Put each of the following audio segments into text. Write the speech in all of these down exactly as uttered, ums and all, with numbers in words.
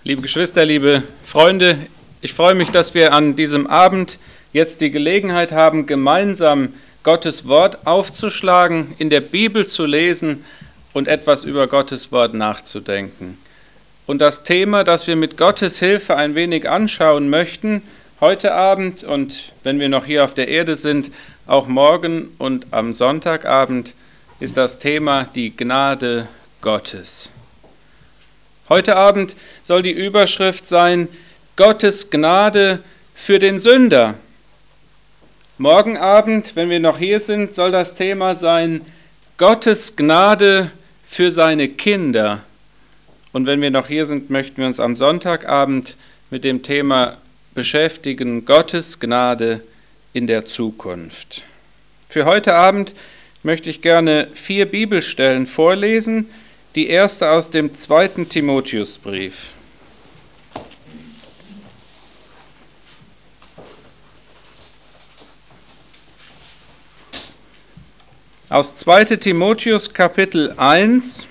Liebe Geschwister, liebe Freunde, ich freue mich, dass wir an diesem Abend jetzt die Gelegenheit haben, gemeinsam Gottes Wort aufzuschlagen, in der Bibel zu lesen und etwas über Gottes Wort nachzudenken. Und das Thema, das wir mit Gottes Hilfe ein wenig anschauen möchten, heute Abend und wenn wir noch hier auf der Erde sind, auch morgen und am Sonntagabend, ist das Thema die Gnade Gottes. Heute Abend soll die Überschrift sein, Gottes Gnade für den Sünder. Morgen Abend, wenn wir noch hier sind, soll das Thema sein, Gottes Gnade für seine Kinder. Und wenn wir noch hier sind, möchten wir uns am Sonntagabend mit dem Thema beschäftigen, Gottes Gnade in der Zukunft. Für heute Abend möchte ich gerne vier Bibelstellen vorlesen. Die erste aus dem zweiten Timotheusbrief. Aus zweiten Timotheus Kapitel eins,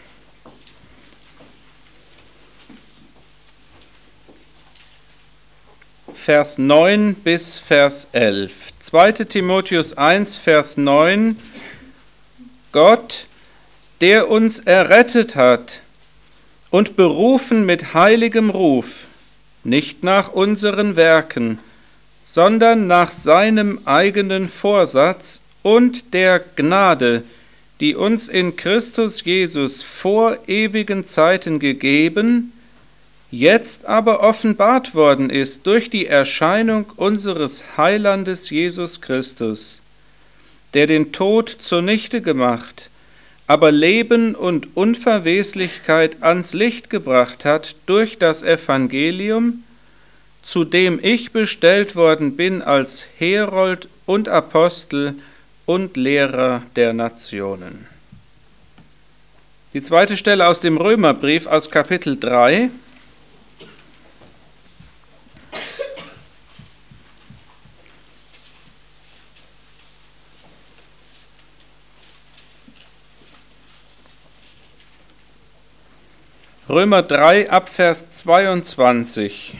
Vers neun bis Vers elf. zweiten Timotheus eins, Vers neun. Gott, der uns errettet hat und berufen mit heiligem Ruf, nicht nach unseren Werken, sondern nach seinem eigenen Vorsatz und der Gnade, die uns in Christus Jesus vor ewigen Zeiten gegeben, jetzt aber offenbart worden ist durch die Erscheinung unseres Heilandes Jesus Christus, der den Tod zunichte gemacht, aber Leben und Unverweslichkeit ans Licht gebracht hat durch das Evangelium, zu dem ich bestellt worden bin als Herold und Apostel und Lehrer der Nationen. Die zweite Stelle aus dem Römerbrief aus Kapitel drei. Römer drei, Abvers zweiundzwanzig.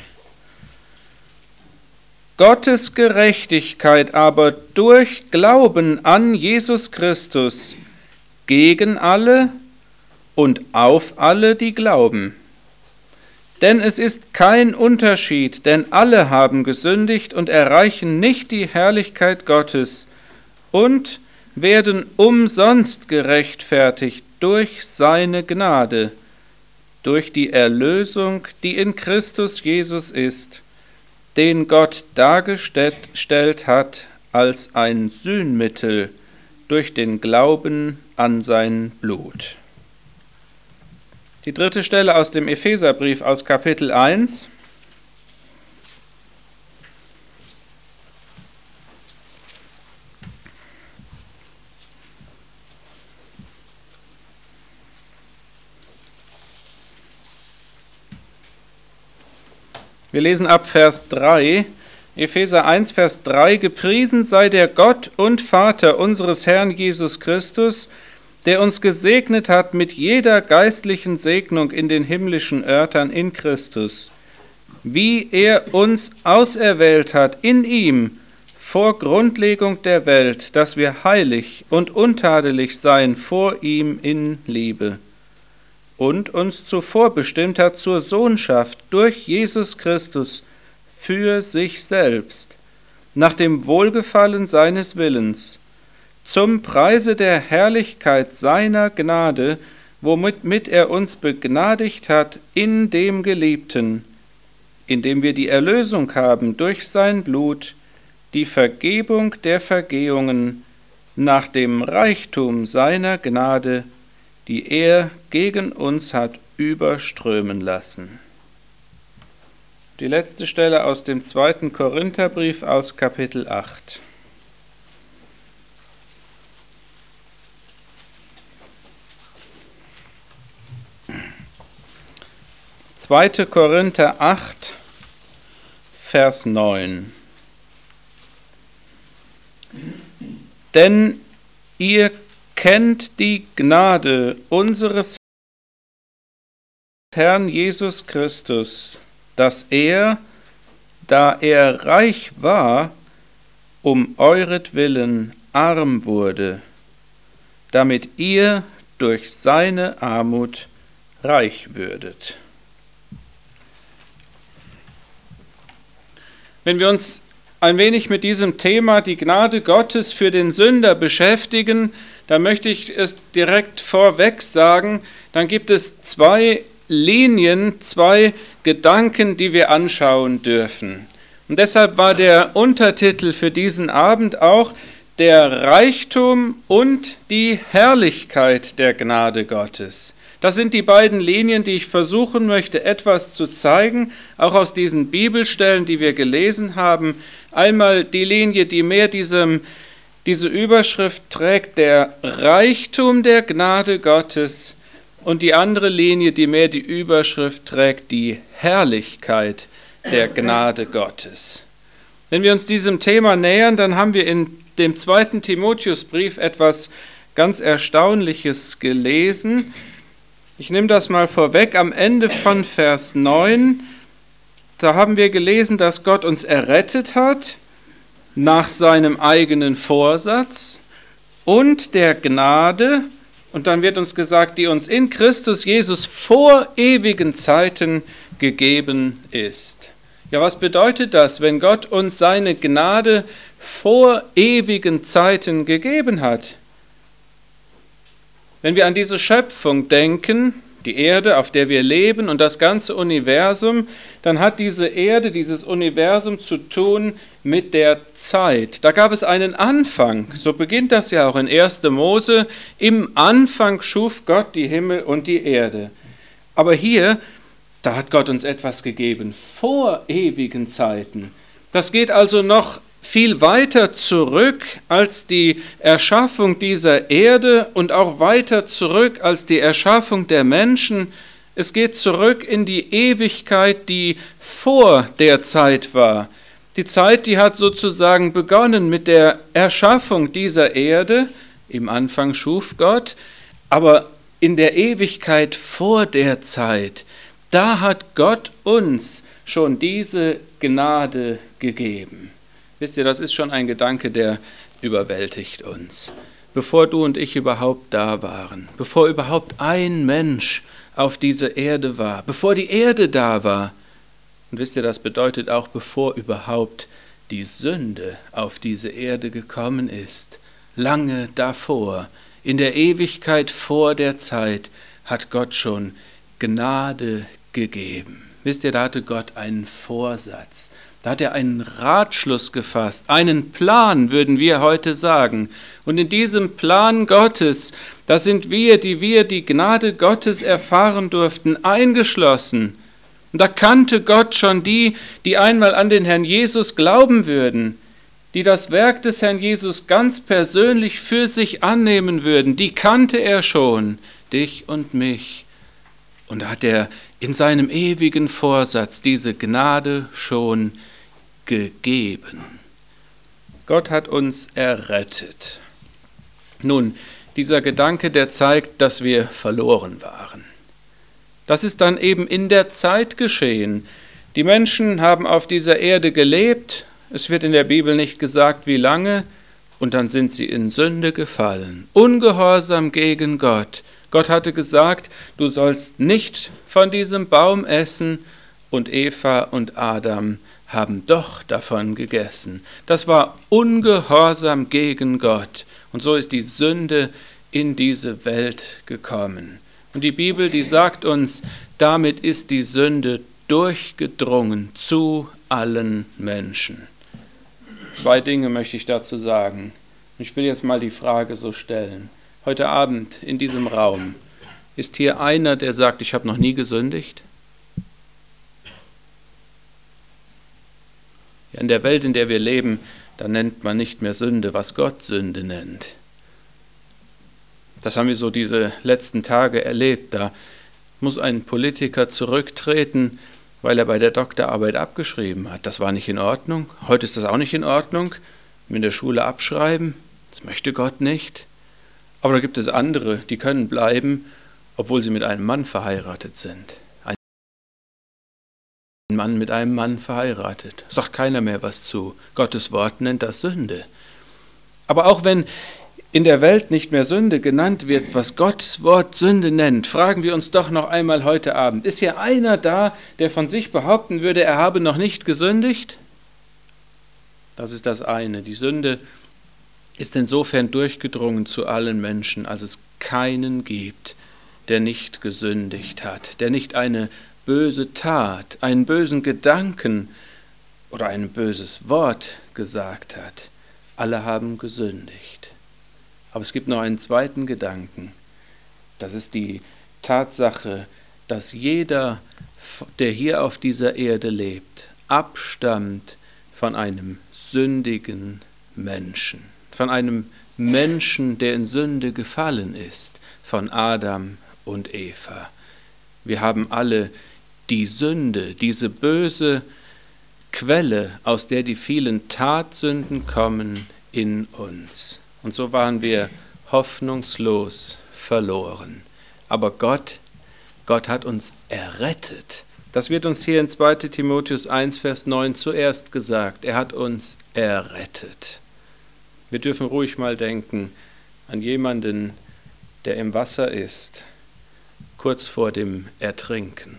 Gottes Gerechtigkeit aber durch Glauben an Jesus Christus gegen alle und auf alle, die glauben. Denn es ist kein Unterschied, denn alle haben gesündigt und erreichen nicht die Herrlichkeit Gottes und werden umsonst gerechtfertigt durch seine Gnade, durch die Erlösung, die in Christus Jesus ist, den Gott dargestellt hat als ein Sühnmittel durch den Glauben an sein Blut. Die dritte Stelle aus dem Epheserbrief aus Kapitel eins. Wir lesen ab Vers drei, Epheser eins, Vers drei, gepriesen sei der Gott und Vater unseres Herrn Jesus Christus, der uns gesegnet hat mit jeder geistlichen Segnung in den himmlischen Örtern in Christus, wie er uns auserwählt hat in ihm vor Grundlegung der Welt, dass wir heilig und untadelig seien vor ihm in Liebe, und uns zuvor bestimmt hat zur Sohnschaft durch Jesus Christus für sich selbst, nach dem Wohlgefallen seines Willens, zum Preise der Herrlichkeit seiner Gnade, womit mit er uns begnadigt hat in dem Geliebten, indem wir die Erlösung haben durch sein Blut, die Vergebung der Vergehungen nach dem Reichtum seiner Gnade, die er gegen uns hat überströmen lassen. Die letzte Stelle aus dem zweiten Korintherbrief aus Kapitel acht. zweiter Korinther acht, Vers neun. Denn ihr kennt die Gnade unseres Herrn Jesus Christus, dass er, da er reich war, um euretwillen arm wurde, damit ihr durch seine Armut reich würdet. Wenn wir uns ein wenig mit diesem Thema, die Gnade Gottes für den Sünder, beschäftigen, dann möchte ich es direkt vorweg sagen, dann gibt es zwei Linien, zwei Gedanken, die wir anschauen dürfen. Und deshalb war der Untertitel für diesen Abend auch der Reichtum und die Herrlichkeit der Gnade Gottes. Das sind die beiden Linien, die ich versuchen möchte, etwas zu zeigen, auch aus diesen Bibelstellen, die wir gelesen haben. Einmal die Linie, die mehr diesem, diese Überschrift trägt, der Reichtum der Gnade Gottes, und die andere Linie, die mehr die Überschrift trägt, die Herrlichkeit der Gnade Gottes. Wenn wir uns diesem Thema nähern, dann haben wir in dem zweiten Timotheusbrief etwas ganz Erstaunliches gelesen. Ich nehme das mal vorweg, am Ende von Vers neun, da haben wir gelesen, dass Gott uns errettet hat nach seinem eigenen Vorsatz und der Gnade, und dann wird uns gesagt, die uns in Christus Jesus vor ewigen Zeiten gegeben ist. Ja, was bedeutet das, wenn Gott uns seine Gnade vor ewigen Zeiten gegeben hat? Wenn wir an diese Schöpfung denken, die Erde, auf der wir leben und das ganze Universum, dann hat diese Erde, dieses Universum zu tun mit der Zeit. Da gab es einen Anfang, so beginnt das ja auch in erster Mose. Im Anfang schuf Gott die Himmel und die Erde. Aber hier, da hat Gott uns etwas gegeben, vor ewigen Zeiten. Das geht also noch viel weiter zurück als die Erschaffung dieser Erde und auch weiter zurück als die Erschaffung der Menschen. Es geht zurück in die Ewigkeit, die vor der Zeit war. Die Zeit, die hat sozusagen begonnen mit der Erschaffung dieser Erde. Im Anfang schuf Gott, aber in der Ewigkeit vor der Zeit, da hat Gott uns schon diese Gnade gegeben. Wisst ihr, das ist schon ein Gedanke, der überwältigt uns. Bevor du und ich überhaupt da waren, bevor überhaupt ein Mensch auf dieser Erde war, bevor die Erde da war, und wisst ihr, das bedeutet auch, bevor überhaupt die Sünde auf diese Erde gekommen ist, lange davor, in der Ewigkeit vor der Zeit, hat Gott schon Gnade gegeben. Wisst ihr, da hatte Gott einen Vorsatz. Da hat er einen Ratschluss gefasst, einen Plan, würden wir heute sagen. Und in diesem Plan Gottes, da sind wir, die wir die Gnade Gottes erfahren durften, eingeschlossen. Und da kannte Gott schon die, die einmal an den Herrn Jesus glauben würden, die das Werk des Herrn Jesus ganz persönlich für sich annehmen würden. Die kannte er schon, dich und mich. Und da hat er in seinem ewigen Vorsatz diese Gnade schon gegeben. Gott hat uns errettet. Nun, dieser Gedanke, der zeigt, dass wir verloren waren. Das ist dann eben in der Zeit geschehen. Die Menschen haben auf dieser Erde gelebt, es wird in der Bibel nicht gesagt, wie lange, und dann sind sie in Sünde gefallen, ungehorsam gegen Gott. Gott hatte gesagt, du sollst nicht von diesem Baum essen, und Eva und Adam haben doch davon gegessen. Das war Ungehorsam gegen Gott. Und so ist die Sünde in diese Welt gekommen. Und die Bibel, die sagt uns, damit ist die Sünde durchgedrungen zu allen Menschen. Zwei Dinge möchte ich dazu sagen. Ich will jetzt mal die Frage so stellen. Heute Abend in diesem Raum, ist hier einer, der sagt, ich habe noch nie gesündigt? Ja, in der Welt, in der wir leben, da nennt man nicht mehr Sünde, was Gott Sünde nennt. Das haben wir so diese letzten Tage erlebt. Da muss ein Politiker zurücktreten, weil er bei der Doktorarbeit abgeschrieben hat. Das war nicht in Ordnung. Heute ist das auch nicht in Ordnung. In der Schule abschreiben, das möchte Gott nicht. Aber da gibt es andere, die können bleiben, obwohl sie mit einem Mann verheiratet sind. Ein ein Mann mit einem Mann verheiratet. Sagt keiner mehr was zu. Gottes Wort nennt das Sünde. Aber auch wenn in der Welt nicht mehr Sünde genannt wird, was Gottes Wort Sünde nennt, fragen wir uns doch noch einmal heute Abend, ist hier einer da, der von sich behaupten würde, er habe noch nicht gesündigt? Das ist das eine. Die Sünde ist insofern durchgedrungen zu allen Menschen, als es keinen gibt, der nicht gesündigt hat, der nicht eine böse Tat, einen bösen Gedanken oder ein böses Wort gesagt hat. Alle haben gesündigt. Aber es gibt noch einen zweiten Gedanken. Das ist die Tatsache, dass jeder, der hier auf dieser Erde lebt, abstammt von einem sündigen Menschen. Von einem Menschen, der in Sünde gefallen ist, von Adam und Eva. Wir haben alle die Sünde, diese böse Quelle, aus der die vielen Tatsünden kommen, in uns. Und so waren wir hoffnungslos verloren. Aber Gott, Gott hat uns errettet. Das wird uns hier in zweiter Timotheus eins, Vers neun zuerst gesagt. Er hat uns errettet. Wir dürfen ruhig mal denken an jemanden, der im Wasser ist, kurz vor dem Ertrinken.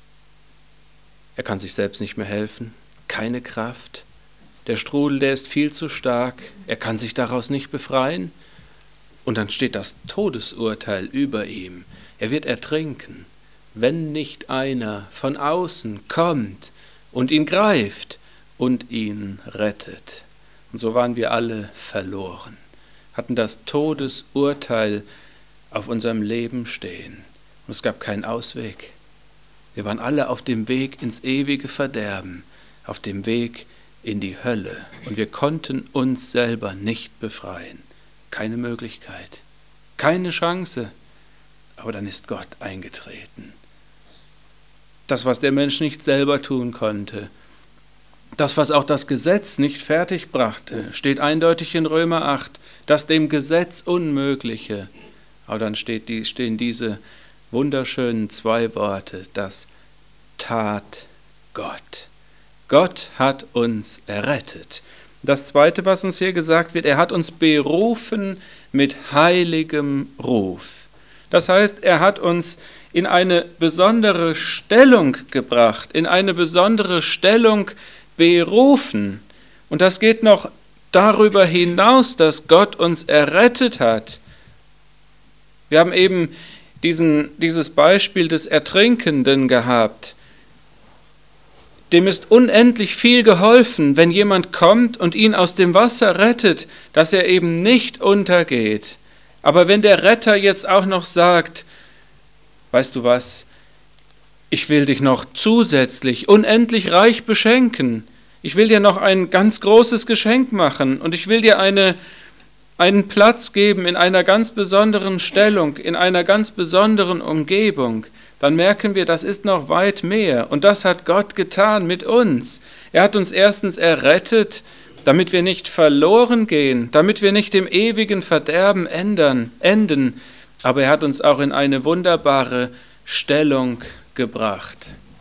Er kann sich selbst nicht mehr helfen, keine Kraft. Der Strudel, der ist viel zu stark, er kann sich daraus nicht befreien. Und dann steht das Todesurteil über ihm. Er wird ertrinken, wenn nicht einer von außen kommt und ihn greift und ihn rettet. Und so waren wir alle verloren, hatten das Todesurteil auf unserem Leben stehen. Und es gab keinen Ausweg. Wir waren alle auf dem Weg ins ewige Verderben, auf dem Weg in die Hölle. Und wir konnten uns selber nicht befreien. Keine Möglichkeit, keine Chance. Aber dann ist Gott eingetreten. Das, was der Mensch nicht selber tun konnte, das, was auch das Gesetz nicht fertig brachte, steht eindeutig in Römer acht, das dem Gesetz Unmögliche. Aber dann steht die, stehen diese wunderschönen zwei Worte, das tat Gott. Gott hat uns errettet. Das Zweite, was uns hier gesagt wird, er hat uns berufen mit heiligem Ruf. Das heißt, er hat uns in eine besondere Stellung gebracht, in eine besondere Stellung berufen. Und das geht noch darüber hinaus, dass Gott uns errettet hat. Wir haben eben diesen, dieses Beispiel des Ertrinkenden gehabt. Dem ist unendlich viel geholfen, wenn jemand kommt und ihn aus dem Wasser rettet, dass er eben nicht untergeht. Aber wenn der Retter jetzt auch noch sagt, weißt du was, ich will dich noch zusätzlich unendlich reich beschenken, ich will dir noch ein ganz großes Geschenk machen und ich will dir eine, einen Platz geben in einer ganz besonderen Stellung, in einer ganz besonderen Umgebung, dann merken wir, das ist noch weit mehr. Und das hat Gott getan mit uns. Er hat uns erstens errettet, damit wir nicht verloren gehen, damit wir nicht im ewigen Verderben ändern, enden, aber er hat uns auch in eine wunderbare Stellung gebracht.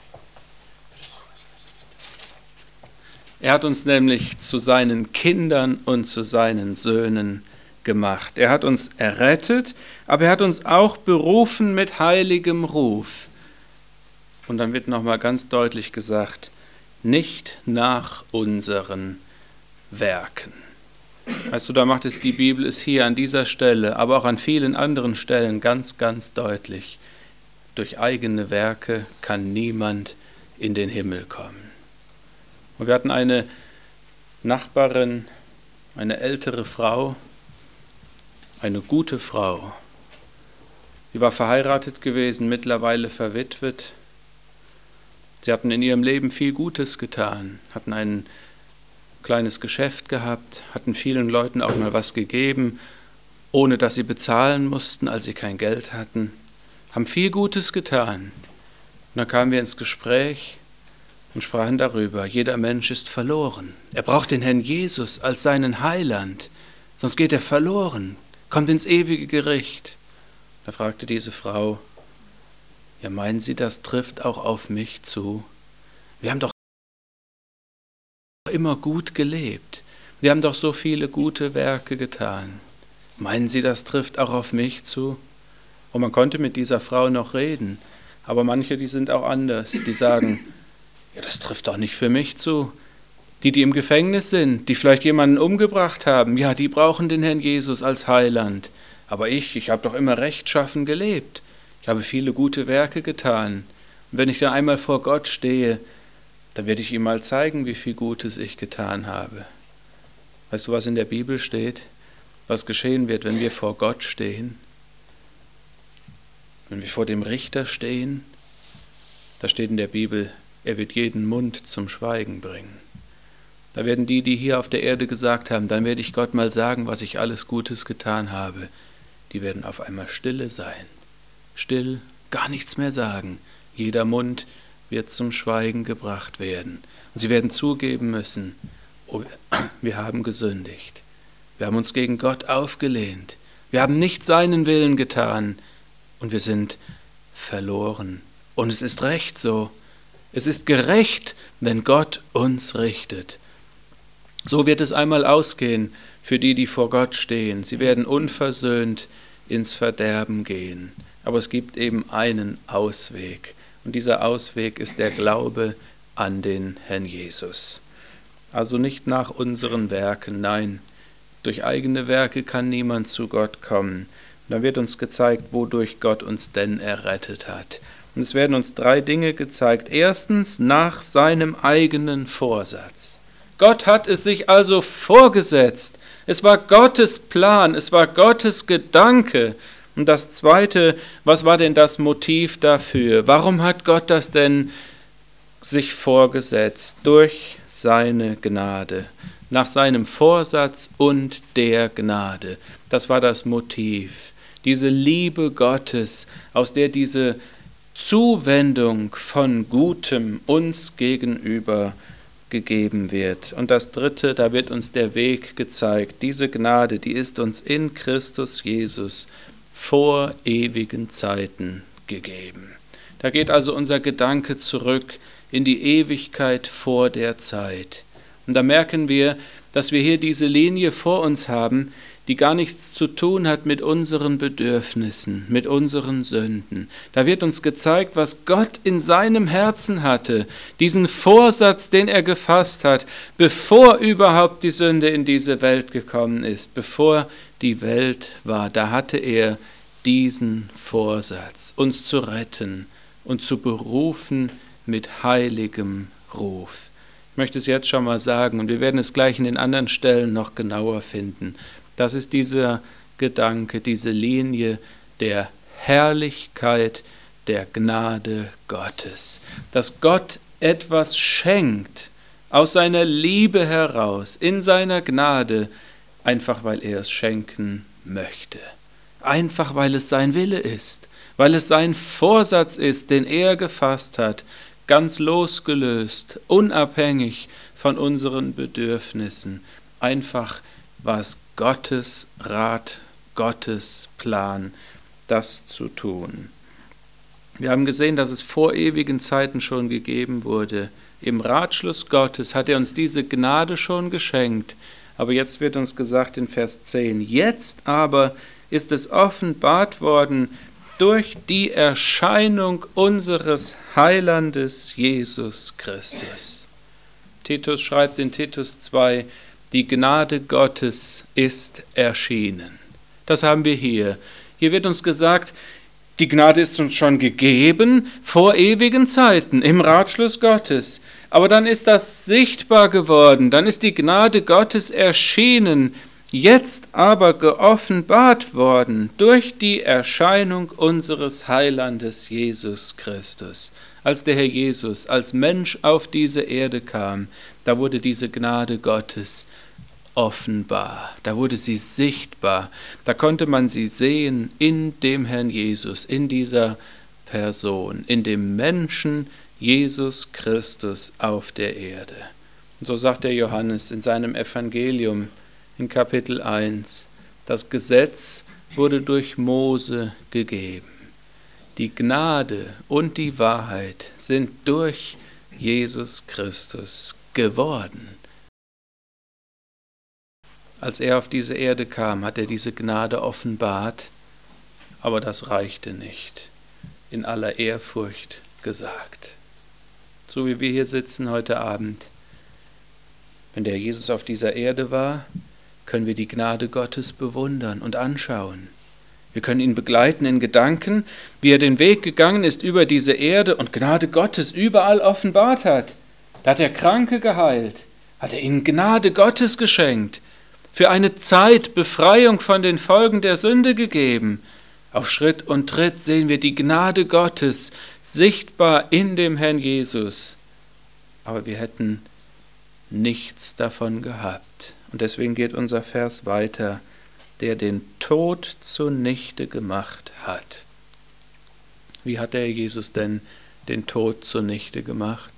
Er hat uns nämlich zu seinen Kindern und zu seinen Söhnen gemacht. Er hat uns errettet, aber er hat uns auch berufen mit heiligem Ruf. Und dann wird nochmal ganz deutlich gesagt, nicht nach unseren Werken. Weißt du, da macht es, die Bibel ist hier an dieser Stelle, aber auch an vielen anderen Stellen ganz, ganz deutlich. Durch eigene Werke kann niemand in den Himmel kommen. Und wir hatten eine Nachbarin, eine ältere Frau, eine gute Frau. Sie war verheiratet gewesen, mittlerweile verwitwet. Sie hatten in ihrem Leben viel Gutes getan, hatten ein kleines Geschäft gehabt, hatten vielen Leuten auch mal was gegeben, ohne dass sie bezahlen mussten, als sie kein Geld hatten, haben viel Gutes getan. Und dann kamen wir ins Gespräch und sprachen darüber, jeder Mensch ist verloren. Er braucht den Herrn Jesus als seinen Heiland, sonst geht er verloren, kommt ins ewige Gericht. Da fragte diese Frau, ja, meinen Sie, das trifft auch auf mich zu? Wir haben doch immer gut gelebt. Wir haben doch so viele gute Werke getan. Meinen Sie, das trifft auch auf mich zu? Und man konnte mit dieser Frau noch reden, aber manche, die sind auch anders. Die sagen, ja, das trifft doch nicht für mich zu. Die, die im Gefängnis sind, die vielleicht jemanden umgebracht haben, ja, die brauchen den Herrn Jesus als Heiland. Aber ich, ich habe doch immer rechtschaffen gelebt. Ich habe viele gute Werke getan. Und wenn ich dann einmal vor Gott stehe, dann werde ich ihm mal zeigen, wie viel Gutes ich getan habe. Weißt du, was in der Bibel steht? Was geschehen wird, wenn wir vor Gott stehen? Wenn wir vor dem Richter stehen? Da steht in der Bibel, er wird jeden Mund zum Schweigen bringen. Da werden die, die hier auf der Erde gesagt haben, dann werde ich Gott mal sagen, was ich alles Gutes getan habe, die werden auf einmal stille sein. Still, gar nichts mehr sagen. Jeder Mund wird zum Schweigen gebracht werden. Und sie werden zugeben müssen, oh, wir haben gesündigt. Wir haben uns gegen Gott aufgelehnt. Wir haben nicht seinen Willen getan und wir sind verloren. Und es ist recht so. Es ist gerecht, wenn Gott uns richtet. So wird es einmal ausgehen für die, die vor Gott stehen. Sie werden unversöhnt ins Verderben gehen. Aber es gibt eben einen Ausweg. Und dieser Ausweg ist der Glaube an den Herrn Jesus. Also nicht nach unseren Werken, nein, durch eigene Werke kann niemand zu Gott kommen. Da wird uns gezeigt, wodurch Gott uns denn errettet hat. Und es werden uns drei Dinge gezeigt. Erstens, nach seinem eigenen Vorsatz. Gott hat es sich also vorgesetzt. Es war Gottes Plan, es war Gottes Gedanke. Und das Zweite, was war denn das Motiv dafür? Warum hat Gott das denn sich vorgesetzt? Durch seine Gnade, nach seinem Vorsatz und der Gnade. Das war das Motiv. Diese Liebe Gottes, aus der diese Zuwendung von Gutem uns gegenüber gegeben wird. Und das Dritte, da wird uns der Weg gezeigt. Diese Gnade, die ist uns in Christus Jesus vor ewigen Zeiten gegeben. Da geht also unser Gedanke zurück in die Ewigkeit vor der Zeit. Und da merken wir, dass wir hier diese Linie vor uns haben, die gar nichts zu tun hat mit unseren Bedürfnissen, mit unseren Sünden. Da wird uns gezeigt, was Gott in seinem Herzen hatte, diesen Vorsatz, den er gefasst hat, bevor überhaupt die Sünde in diese Welt gekommen ist, bevor die Welt war. Da hatte er diesen Vorsatz, uns zu retten und zu berufen mit heiligem Ruf. Ich möchte es jetzt schon mal sagen, und wir werden es gleich in den anderen Stellen noch genauer finden. Das ist dieser Gedanke, diese Linie der Herrlichkeit, der Gnade Gottes. Dass Gott etwas schenkt, aus seiner Liebe heraus, in seiner Gnade, einfach weil er es schenken möchte. Einfach weil es sein Wille ist, weil es sein Vorsatz ist, den er gefasst hat, ganz losgelöst, unabhängig von unseren Bedürfnissen. Einfach war es Gottes Rat, Gottes Plan, das zu tun. Wir haben gesehen, dass es vor ewigen Zeiten schon gegeben wurde. Im Ratschluss Gottes hat er uns diese Gnade schon geschenkt. Aber jetzt wird uns gesagt in Vers zehn, jetzt aber ist es offenbart worden durch die Erscheinung unseres Heilandes Jesus Christus. Titus schreibt in Titus zwei, die Gnade Gottes ist erschienen. Das haben wir hier. Hier wird uns gesagt, die Gnade ist uns schon gegeben vor ewigen Zeiten im Ratschluss Gottes. Aber dann ist das sichtbar geworden, dann ist die Gnade Gottes erschienen, jetzt aber geoffenbart worden durch die Erscheinung unseres Heilandes Jesus Christus. Als der Herr Jesus als Mensch auf diese Erde kam, da wurde diese Gnade Gottes offenbar, da wurde sie sichtbar, da konnte man sie sehen in dem Herrn Jesus, in dieser Person, in dem Menschen Jesus Christus auf der Erde. Und so sagt der Johannes in seinem Evangelium in Kapitel eins, das Gesetz wurde durch Mose gegeben. Die Gnade und die Wahrheit sind durch Jesus Christus geworden. Als er auf diese Erde kam, hat er diese Gnade offenbart, aber das reichte nicht. In aller Ehrfurcht gesagt. So wie wir hier sitzen heute Abend, wenn der Jesus auf dieser Erde war, können wir die Gnade Gottes bewundern und anschauen. Wir können ihn begleiten in Gedanken, wie er den Weg gegangen ist über diese Erde und Gnade Gottes überall offenbart hat. Da hat er Kranke geheilt, hat er ihnen Gnade Gottes geschenkt, für eine Zeit Befreiung von den Folgen der Sünde gegeben. Auf Schritt und Tritt sehen wir die Gnade Gottes sichtbar in dem Herrn Jesus. Aber wir hätten nichts davon gehabt. Und deswegen geht unser Vers weiter, der den Tod zunichte gemacht hat. Wie hat der Jesus denn den Tod zunichte gemacht?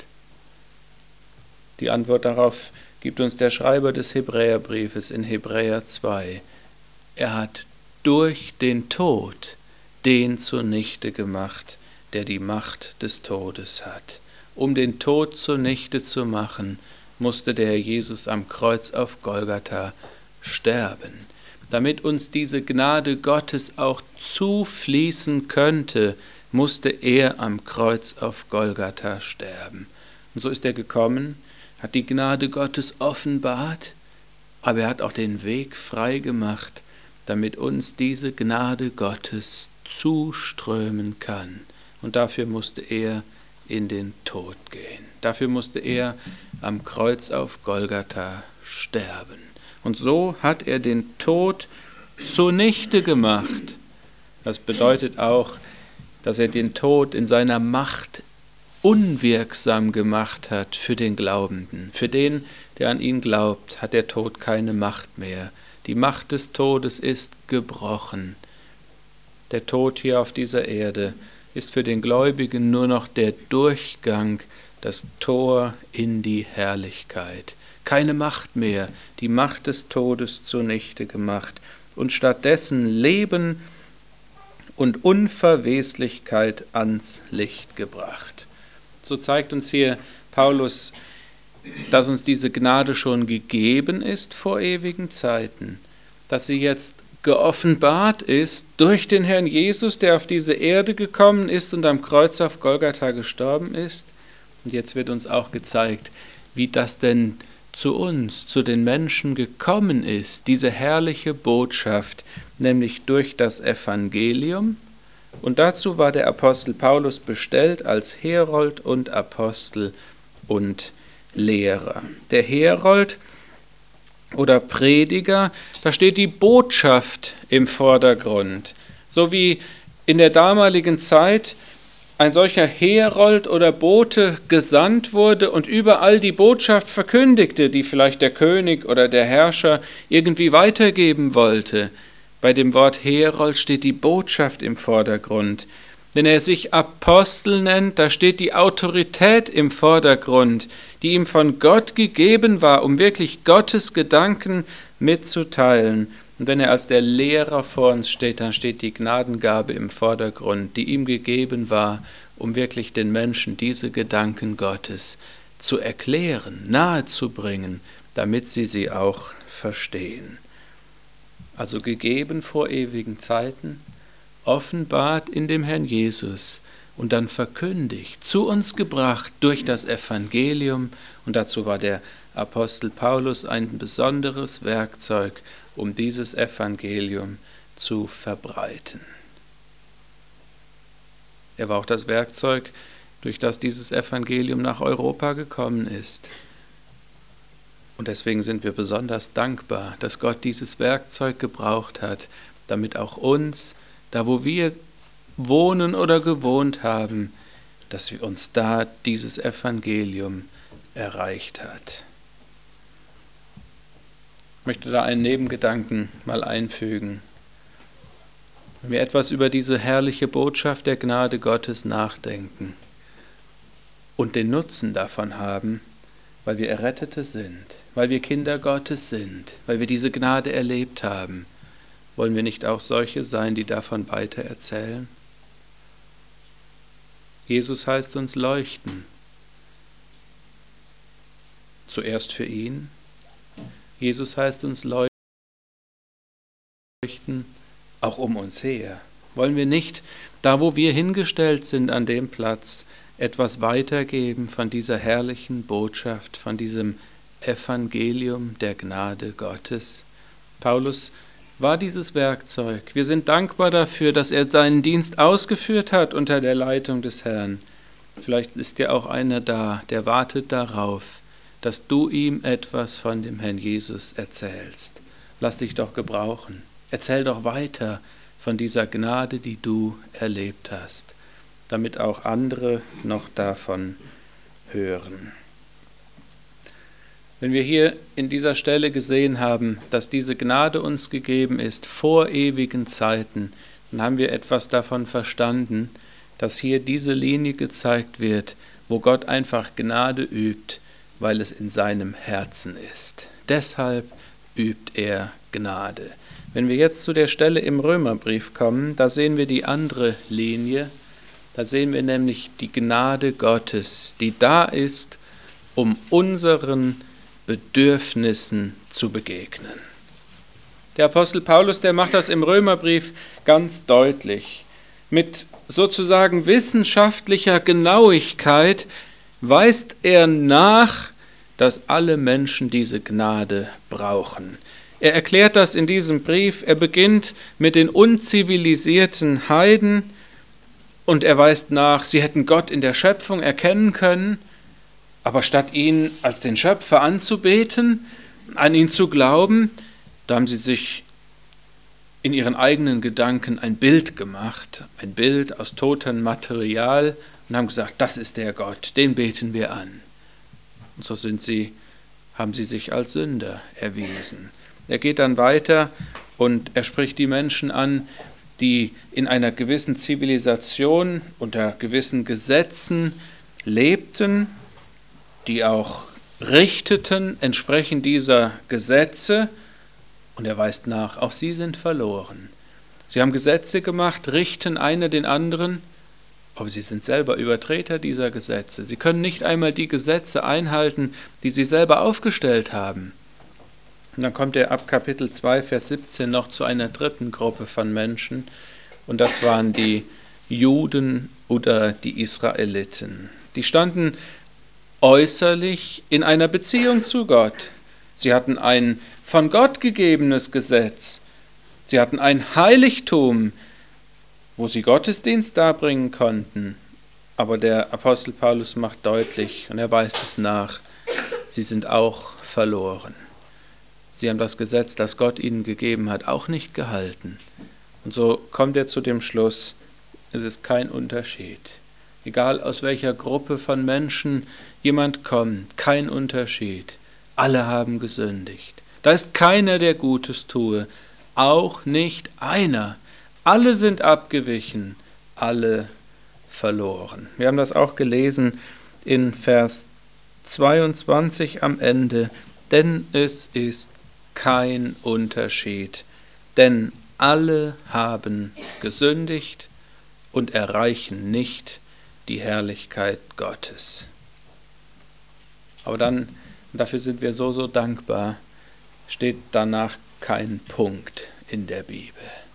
Die Antwort darauf gibt uns der Schreiber des Hebräerbriefes in Hebräer zwei. Er hat durch den Tod den zunichte gemacht, der die Macht des Todes hat. Um den Tod zunichte zu machen, musste der Herr Jesus am Kreuz auf Golgatha sterben. Damit uns diese Gnade Gottes auch zufließen könnte, musste er am Kreuz auf Golgatha sterben. Und so ist er gekommen, hat die Gnade Gottes offenbart, aber er hat auch den Weg frei gemacht, damit uns diese Gnade Gottes zuströmen kann. Und dafür musste er in den Tod gehen. Dafür musste er am Kreuz auf Golgatha sterben. Und so hat er den Tod zunichte gemacht. Das bedeutet auch, dass er den Tod in seiner Macht unwirksam gemacht hat für den Glaubenden. Für den, der an ihn glaubt, hat der Tod keine Macht mehr. Die Macht des Todes ist gebrochen. Der Tod hier auf dieser Erde ist für den Gläubigen nur noch der Durchgang, das Tor in die Herrlichkeit. Keine Macht mehr, die Macht des Todes zunichte gemacht und stattdessen Leben und Unverweslichkeit ans Licht gebracht. So zeigt uns hier Paulus, dass uns diese Gnade schon gegeben ist vor ewigen Zeiten, dass sie jetzt geoffenbart ist durch den Herrn Jesus, der auf diese Erde gekommen ist und am Kreuz auf Golgatha gestorben ist. Und jetzt wird uns auch gezeigt, wie das denn zu uns, zu den Menschen gekommen ist, diese herrliche Botschaft, nämlich durch das Evangelium. Und dazu war der Apostel Paulus bestellt als Herold und Apostel und Lehrer. Der Herold oder Prediger, da steht die Botschaft im Vordergrund. So wie in der damaligen Zeit ein solcher Herold oder Bote gesandt wurde und überall die Botschaft verkündigte, die vielleicht der König oder der Herrscher irgendwie weitergeben wollte. Bei dem Wort Herold steht die Botschaft im Vordergrund. Wenn er sich Apostel nennt, da steht die Autorität im Vordergrund, die ihm von Gott gegeben war, um wirklich Gottes Gedanken mitzuteilen. Und wenn er als der Lehrer vor uns steht, dann steht die Gnadengabe im Vordergrund, die ihm gegeben war, um wirklich den Menschen diese Gedanken Gottes zu erklären, nahezubringen, damit sie sie auch verstehen. Also gegeben vor ewigen Zeiten, offenbart in dem Herrn Jesus und dann verkündigt, zu uns gebracht durch das Evangelium. Und dazu war der Apostel Paulus ein besonderes Werkzeug, um dieses Evangelium zu verbreiten. Er war auch das Werkzeug, durch das dieses Evangelium nach Europa gekommen ist. Und deswegen sind wir besonders dankbar, dass Gott dieses Werkzeug gebraucht hat, damit auch uns, da wo wir wohnen oder gewohnt haben, dass wir uns da dieses Evangelium erreicht hat. Ich möchte da einen Nebengedanken mal einfügen. Wenn wir etwas über diese herrliche Botschaft der Gnade Gottes nachdenken und den Nutzen davon haben, weil wir Errettete sind, weil wir Kinder Gottes sind, weil wir diese Gnade erlebt haben, wollen wir nicht auch solche sein, die davon weitererzählen? Jesus heißt uns leuchten. zuerst für ihn. Jesus heißt uns leuchten, auch um uns her. Wollen wir nicht, da wo wir hingestellt sind an dem Platz, etwas weitergeben von dieser herrlichen Botschaft, von diesem Evangelium der Gnade Gottes? Paulus war dieses Werkzeug. Wir sind dankbar dafür, dass er seinen Dienst ausgeführt hat unter der Leitung des Herrn. Vielleicht ist ja auch einer da, der wartet darauf, dass du ihm etwas von dem Herrn Jesus erzählst. Lass dich doch gebrauchen. Erzähl doch weiter von dieser Gnade, die du erlebt hast, damit auch andere noch davon hören. Wenn wir hier in dieser Stelle gesehen haben, dass diese Gnade uns gegeben ist vor ewigen Zeiten, dann haben wir etwas davon verstanden, dass hier diese Linie gezeigt wird, wo Gott einfach Gnade übt, weil es in seinem Herzen ist. Deshalb übt er Gnade. Wenn wir jetzt zu der Stelle im Römerbrief kommen, da sehen wir die andere Linie. Da sehen wir nämlich die Gnade Gottes, die da ist, um unseren Bedürfnissen zu begegnen. Der Apostel Paulus, der macht das im Römerbrief ganz deutlich. Mit sozusagen wissenschaftlicher Genauigkeit weist er nach, dass alle Menschen diese Gnade brauchen. Er erklärt das in diesem Brief. Er beginnt mit den unzivilisierten Heiden und er weist nach, sie hätten Gott in der Schöpfung erkennen können, aber statt ihn als den Schöpfer anzubeten, an ihn zu glauben, da haben sie sich in ihren eigenen Gedanken ein Bild gemacht, ein Bild aus totem Material und haben gesagt, das ist der Gott, den beten wir an. Und so sind sie, haben sie sich als Sünder erwiesen. Er geht dann weiter und er spricht die Menschen an, die in einer gewissen Zivilisation unter gewissen Gesetzen lebten, die auch richteten entsprechend dieser Gesetze. Und er weist nach, auch sie sind verloren. Sie haben Gesetze gemacht, richten einer den anderen, aber sie sind selber Übertreter dieser Gesetze. Sie können nicht einmal die Gesetze einhalten, die sie selber aufgestellt haben. Und dann kommt er ab Kapitel zwei, Vers siebzehn noch zu einer dritten Gruppe von Menschen. Und das waren die Juden oder die Israeliten. Die standen äußerlich in einer Beziehung zu Gott. Sie hatten ein von Gott gegebenes Gesetz. Sie hatten ein Heiligtum, wo sie Gottesdienst darbringen konnten. Aber der Apostel Paulus macht deutlich, und er weist es nach, sie sind auch verloren. Sie haben das Gesetz, das Gott ihnen gegeben hat, auch nicht gehalten. Und so kommt er zu dem Schluss, es ist kein Unterschied. Egal aus welcher Gruppe von Menschen jemand kommt, kein Unterschied. Alle haben gesündigt. Da ist keiner, der Gutes tue, auch nicht einer. Alle sind abgewichen, alle verloren. Wir haben das auch gelesen in Vers zweiundzwanzig am Ende. Denn es ist kein Unterschied, denn alle haben gesündigt und erreichen nicht die Herrlichkeit Gottes. Aber dann, dafür sind wir so, so dankbar, steht danach kein Punkt in der Bibel.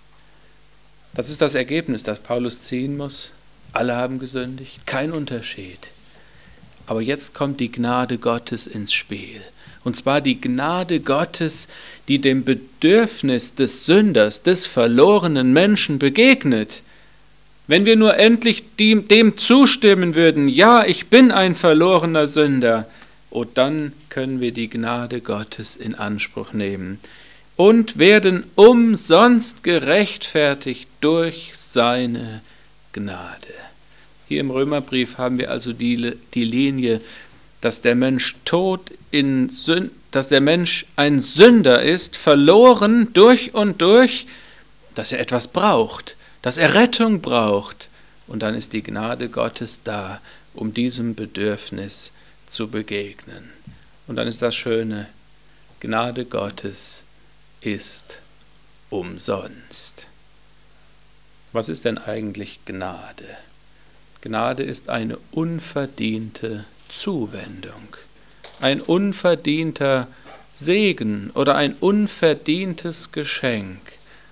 Das ist das Ergebnis, das Paulus ziehen muss. Alle haben gesündigt, kein Unterschied. Aber jetzt kommt die Gnade Gottes ins Spiel. Und zwar die Gnade Gottes, die dem Bedürfnis des Sünders, des verlorenen Menschen begegnet. Wenn wir nur endlich dem, dem zustimmen würden, ja, ich bin ein verlorener Sünder, oh, dann können wir die Gnade Gottes in Anspruch nehmen und werden umsonst gerechtfertigt durch seine Gnade. Hier im Römerbrief haben wir also die, die Linie, dass der Mensch tot in Sünd, dass der Mensch ein Sünder ist, verloren durch und durch, dass er etwas braucht, dass er Rettung braucht. Und dann ist die Gnade Gottes da, um diesem Bedürfnis zu begegnen. Und dann ist das Schöne, Gnade Gottes ist umsonst. Was ist denn eigentlich Gnade? Gnade ist eine unverdiente Zuwendung. ein unverdienter Segen oder ein unverdientes Geschenk.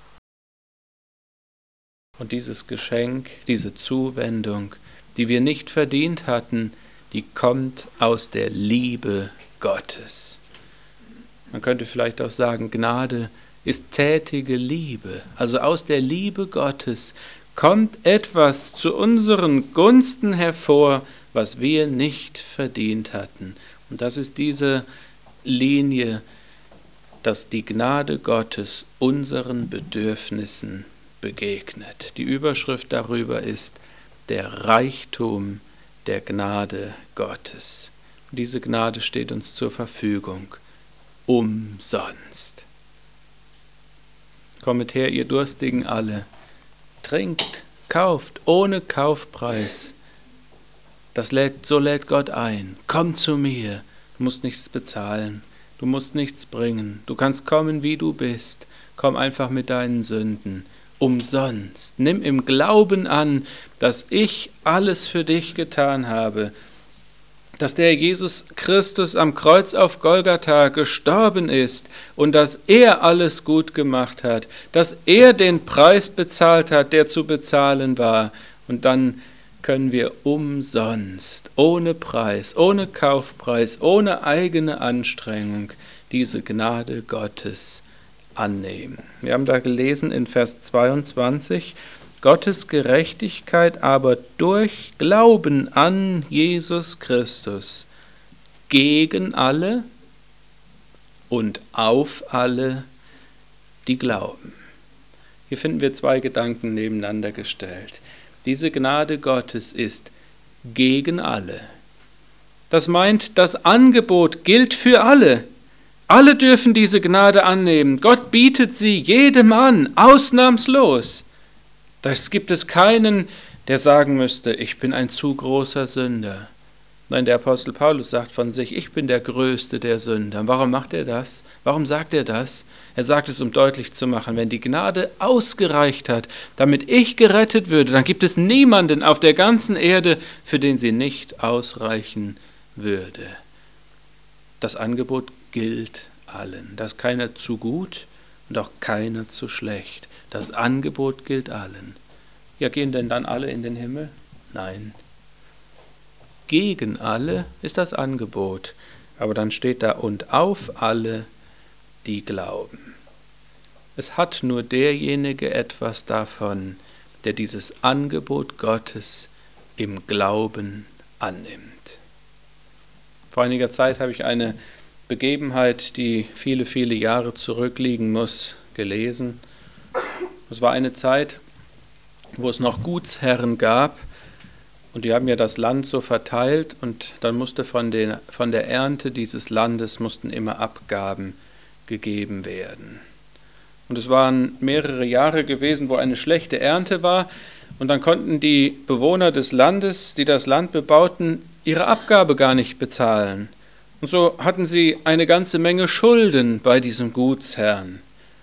Und dieses Geschenk, diese Zuwendung, die wir nicht verdient hatten, die kommt aus der Liebe Gottes. Man könnte vielleicht auch sagen, Gnade ist tätige Liebe. Also aus der Liebe Gottes kommt etwas zu unseren Gunsten hervor, was wir nicht verdient hatten. Und das ist diese Linie, dass die Gnade Gottes unseren Bedürfnissen begegnet. Die Überschrift darüber ist der Reichtum der Gnade Gottes. Und diese Gnade steht uns zur Verfügung, umsonst. Kommet her, ihr Durstigen alle, trinkt, kauft, ohne Kaufpreis. Das lädt, so lädt Gott ein. Komm zu mir, du musst nichts bezahlen, du musst nichts bringen, du kannst kommen, wie du bist. Komm einfach mit deinen Sünden. Umsonst. Nimm im Glauben an, dass ich alles für dich getan habe, dass der Jesus Christus am Kreuz auf Golgatha gestorben ist und dass er alles gut gemacht hat, dass er den Preis bezahlt hat, der zu bezahlen war. Und dann können wir umsonst, ohne Preis, ohne Kaufpreis, ohne eigene Anstrengung diese Gnade Gottes annehmen. Wir haben da gelesen in Vers zweiundzwanzig, Gottes Gerechtigkeit aber durch Glauben an Jesus Christus gegen alle und auf alle, die glauben. Hier finden wir zwei Gedanken nebeneinander gestellt. Diese Gnade Gottes ist gegen alle. Das meint, das Angebot gilt für alle. Alle dürfen diese Gnade annehmen. Gott bietet sie jedem an, ausnahmslos. Das gibt es keinen, der sagen müsste, ich bin ein zu großer Sünder. Nein, der Apostel Paulus sagt von sich, ich bin der größte der Sünder. Warum macht er das? Warum sagt er das? Er sagt es, um deutlich zu machen, wenn die Gnade ausgereicht hat, damit ich gerettet würde, dann gibt es niemanden auf der ganzen Erde, für den sie nicht ausreichen würde. Das Angebot gilt allen. Da ist keiner zu gut und auch keiner zu schlecht. Das Angebot gilt allen. Ja, gehen denn dann alle in den Himmel? Nein. Gegen alle ist das Angebot. Aber dann steht da, und auf alle, die glauben. Es hat nur derjenige etwas davon, der dieses Angebot Gottes im Glauben annimmt. Vor einiger Zeit habe ich eine Begebenheit, die viele, viele Jahre zurückliegen muss, gelesen. Es war eine Zeit, wo es noch Gutsherren gab und die haben ja das Land so verteilt und dann musste von, den, von der Ernte dieses Landes mussten immer Abgaben gegeben werden. Und es waren mehrere Jahre gewesen, wo eine schlechte Ernte war und dann konnten die Bewohner des Landes, die das Land bebauten, ihre Abgabe gar nicht bezahlen. Und so hatten sie eine ganze Menge Schulden bei diesem Gutsherrn.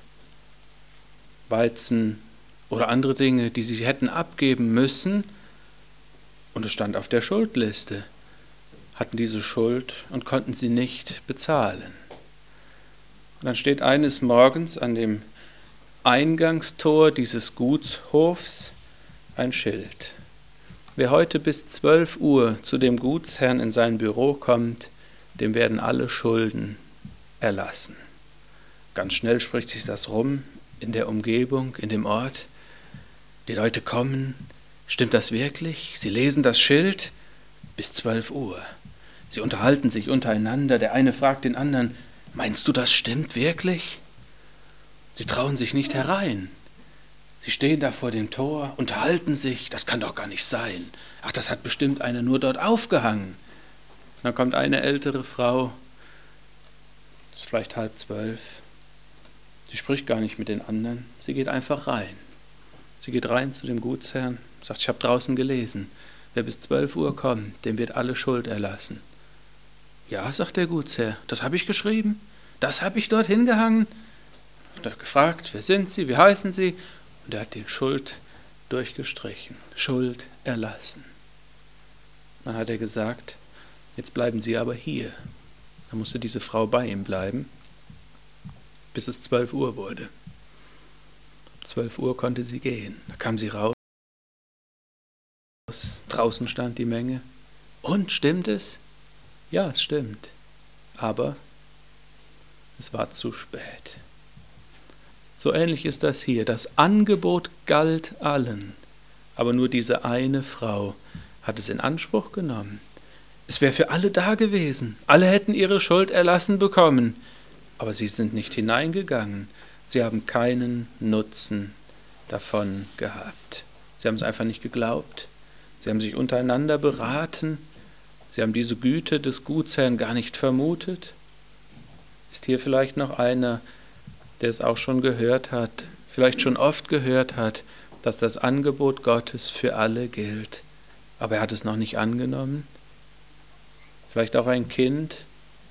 Weizen oder andere Dinge, die sie hätten abgeben müssen. Und es stand auf der Schuldliste. Hatten diese Schuld und konnten sie nicht bezahlen. Und dann steht eines Morgens an dem Eingangstor dieses Gutshofs ein Schild. Wer heute bis zwölf Uhr zu dem Gutsherrn in sein Büro kommt, dem werden alle Schulden erlassen. Ganz schnell spricht sich das rum in der Umgebung, in dem Ort. Die Leute kommen. Stimmt das wirklich? Sie lesen das Schild bis zwölf Uhr. Sie unterhalten sich untereinander. Der eine fragt den anderen, meinst du, das stimmt wirklich? Sie trauen sich nicht herein. Sie stehen da vor dem Tor, unterhalten sich. Das kann doch gar nicht sein. Ach, das hat bestimmt einer nur dort aufgehangen. Dann kommt eine ältere Frau, es ist vielleicht halb zwölf. Sie spricht gar nicht mit den anderen. Sie geht einfach rein. Sie geht rein zu dem Gutsherrn, sagt, ich habe draußen gelesen, wer bis zwölf Uhr kommt, dem wird alle Schuld erlassen. Ja, sagt der Gutsherr, das habe ich geschrieben, das habe ich dort hingehangen. Und er hat gefragt, wer sind Sie, wie heißen Sie? Und er hat die Schuld durchgestrichen, Schuld erlassen. Dann hat er gesagt, jetzt bleiben Sie aber hier. Da musste diese Frau bei ihm bleiben, bis es zwölf Uhr wurde. zwölf Uhr konnte sie gehen. Da kam sie raus. Draußen stand die Menge. Und, stimmt es? Ja, es stimmt. Aber es war zu spät. So ähnlich ist das hier. Das Angebot galt allen, aber nur diese eine Frau hat es in Anspruch genommen. Es wäre für alle da gewesen. Alle hätten ihre Schuld erlassen bekommen, aber sie sind nicht hineingegangen. Sie haben keinen Nutzen davon gehabt. Sie haben es einfach nicht geglaubt. Sie haben sich untereinander beraten. Sie haben diese Güte des Gutsherrn gar nicht vermutet. Ist hier vielleicht noch einer, der es auch schon gehört hat, vielleicht schon oft gehört hat, dass das Angebot Gottes für alle gilt, aber er hat es noch nicht angenommen? Vielleicht auch ein Kind,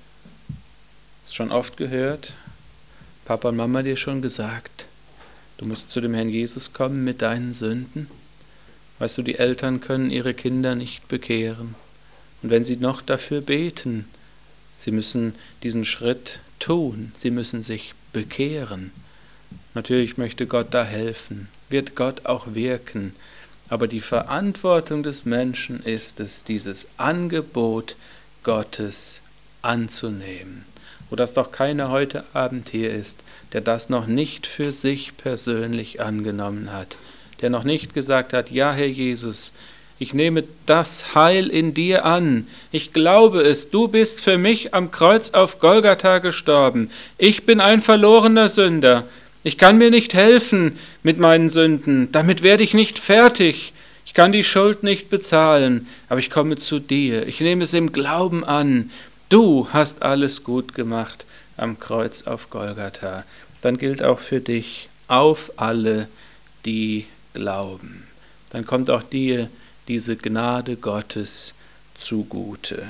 das schon oft gehört, Papa und Mama dir schon gesagt, du musst zu dem Herrn Jesus kommen mit deinen Sünden. Weißt du, die Eltern können ihre Kinder nicht bekehren. Und wenn sie noch dafür beten, sie müssen diesen Schritt tun, sie müssen sich bekehren. Natürlich möchte Gott da helfen, wird Gott auch wirken, aber die Verantwortung des Menschen ist es, dieses Angebot Gottes anzunehmen. Wo das doch keiner heute Abend hier ist, der das noch nicht für sich persönlich angenommen hat, der noch nicht gesagt hat, ja Herr Jesus, ich nehme das Heil in dir an. Ich glaube es, du bist für mich am Kreuz auf Golgatha gestorben. Ich bin ein verlorener Sünder. Ich kann mir nicht helfen mit meinen Sünden. Damit werde ich nicht fertig. Ich kann die Schuld nicht bezahlen, aber ich komme zu dir. Ich nehme es im Glauben an. Du hast alles gut gemacht am Kreuz auf Golgatha. Dann gilt auch für dich, auf alle, die glauben. Dann kommt auch dir diese Gnade Gottes zugute.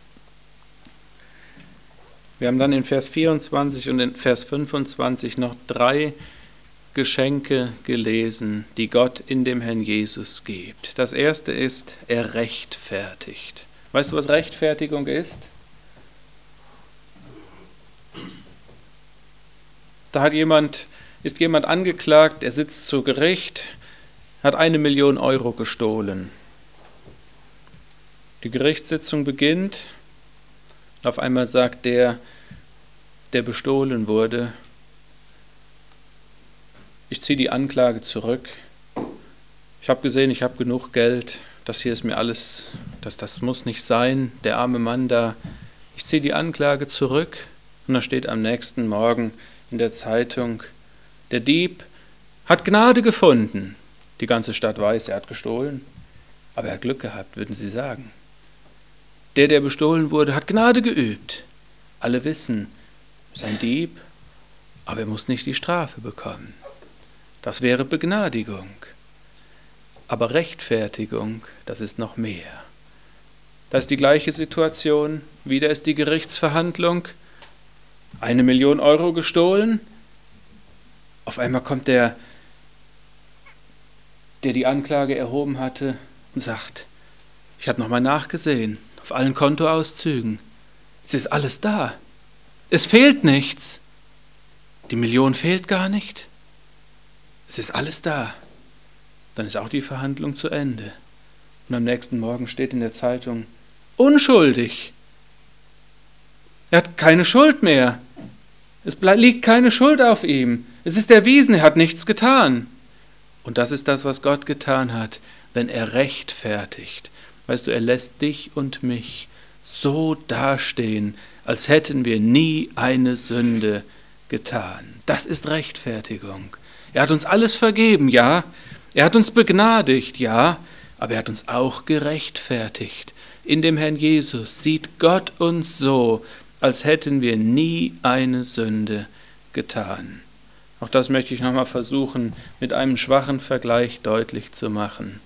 Wir haben dann in Vers vierundzwanzig und in Vers fünfundzwanzig noch drei Geschenke gelesen, die Gott in dem Herrn Jesus gibt. Das erste ist, er rechtfertigt. Weißt du, was Rechtfertigung ist? Da hat jemand, ist jemand angeklagt, er sitzt zu Gericht, hat eine Million Euro gestohlen. Die Gerichtssitzung beginnt und auf einmal sagt der, der bestohlen wurde, ich ziehe die Anklage zurück. Ich habe gesehen, ich habe genug Geld, das hier ist mir alles, das, das muss nicht sein, der arme Mann da. Ich ziehe die Anklage zurück und da steht am nächsten Morgen in der Zeitung, der Dieb hat Gnade gefunden. Die ganze Stadt weiß, er hat gestohlen, aber er hat Glück gehabt, würden sie sagen. Der, der bestohlen wurde, hat Gnade geübt. Alle wissen, es ist ein Dieb, aber er muss nicht die Strafe bekommen. Das wäre Begnadigung. Aber Rechtfertigung, das ist noch mehr. Das ist die gleiche Situation, wieder ist die Gerichtsverhandlung, eine Million Euro gestohlen, auf einmal kommt der, der die Anklage erhoben hatte und sagt, ich habe nochmal nachgesehen, auf allen Kontoauszügen, es ist alles da, es fehlt nichts, die Million fehlt gar nicht, es ist alles da. Dann ist auch die Verhandlung zu Ende. Und am nächsten Morgen steht in der Zeitung, unschuldig. Er hat keine Schuld mehr. Es liegt keine Schuld auf ihm. Es ist erwiesen, er hat nichts getan. Und das ist das, was Gott getan hat, wenn er rechtfertigt. Weißt du, er lässt dich und mich so dastehen, als hätten wir nie eine Sünde getan. Das ist Rechtfertigung. Er hat uns alles vergeben, ja. Er hat uns begnadigt, ja, aber er hat uns auch gerechtfertigt. In dem Herrn Jesus sieht Gott uns so, als hätten wir nie eine Sünde getan. Auch das möchte ich nochmal versuchen, mit einem schwachen Vergleich deutlich zu machen.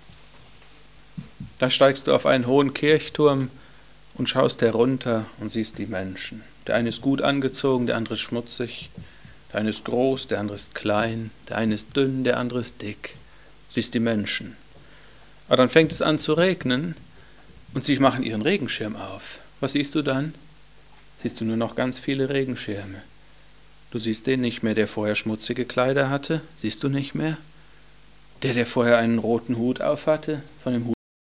Da steigst du auf einen hohen Kirchturm und schaust herunter und siehst die Menschen. Der eine ist gut angezogen, der andere ist schmutzig. Der eine ist groß, der andere ist klein, der eine ist dünn, der andere ist dick. Du siehst die Menschen. Aber dann fängt es an zu regnen und sie machen ihren Regenschirm auf. Was siehst du dann? siehst du nur noch ganz viele Regenschirme. Du siehst den nicht mehr, der vorher schmutzige Kleider hatte, siehst du nicht mehr. Der, der vorher einen roten Hut aufhatte, von dem Hut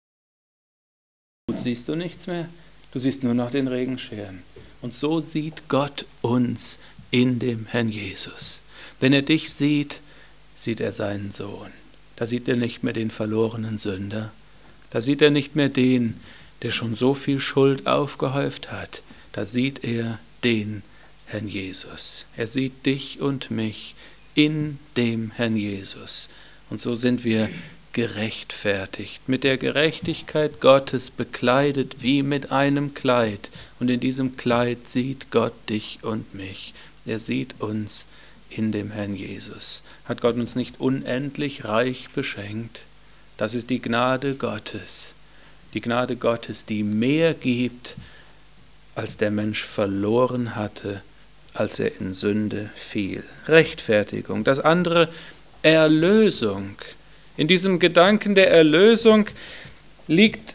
siehst du nichts mehr. Du siehst nur noch den Regenschirm. Und so sieht Gott uns in dem Herrn Jesus. Wenn er dich sieht, sieht er seinen Sohn. Da sieht er nicht mehr den verlorenen Sünder. Da sieht er nicht mehr den, der schon so viel Schuld aufgehäuft hat. Da sieht er den Herrn Jesus. Er sieht dich und mich in dem Herrn Jesus. Und so sind wir gerechtfertigt, mit der Gerechtigkeit Gottes bekleidet wie mit einem Kleid. Und in diesem Kleid sieht Gott dich und mich. Er sieht uns in dem Herrn Jesus. Hat Gott uns nicht unendlich reich beschenkt? Das ist die Gnade Gottes. Die Gnade Gottes, die mehr gibt, als der Mensch verloren hatte, als er in Sünde fiel. Rechtfertigung. Das andere, Erlösung. In diesem Gedanken der Erlösung liegt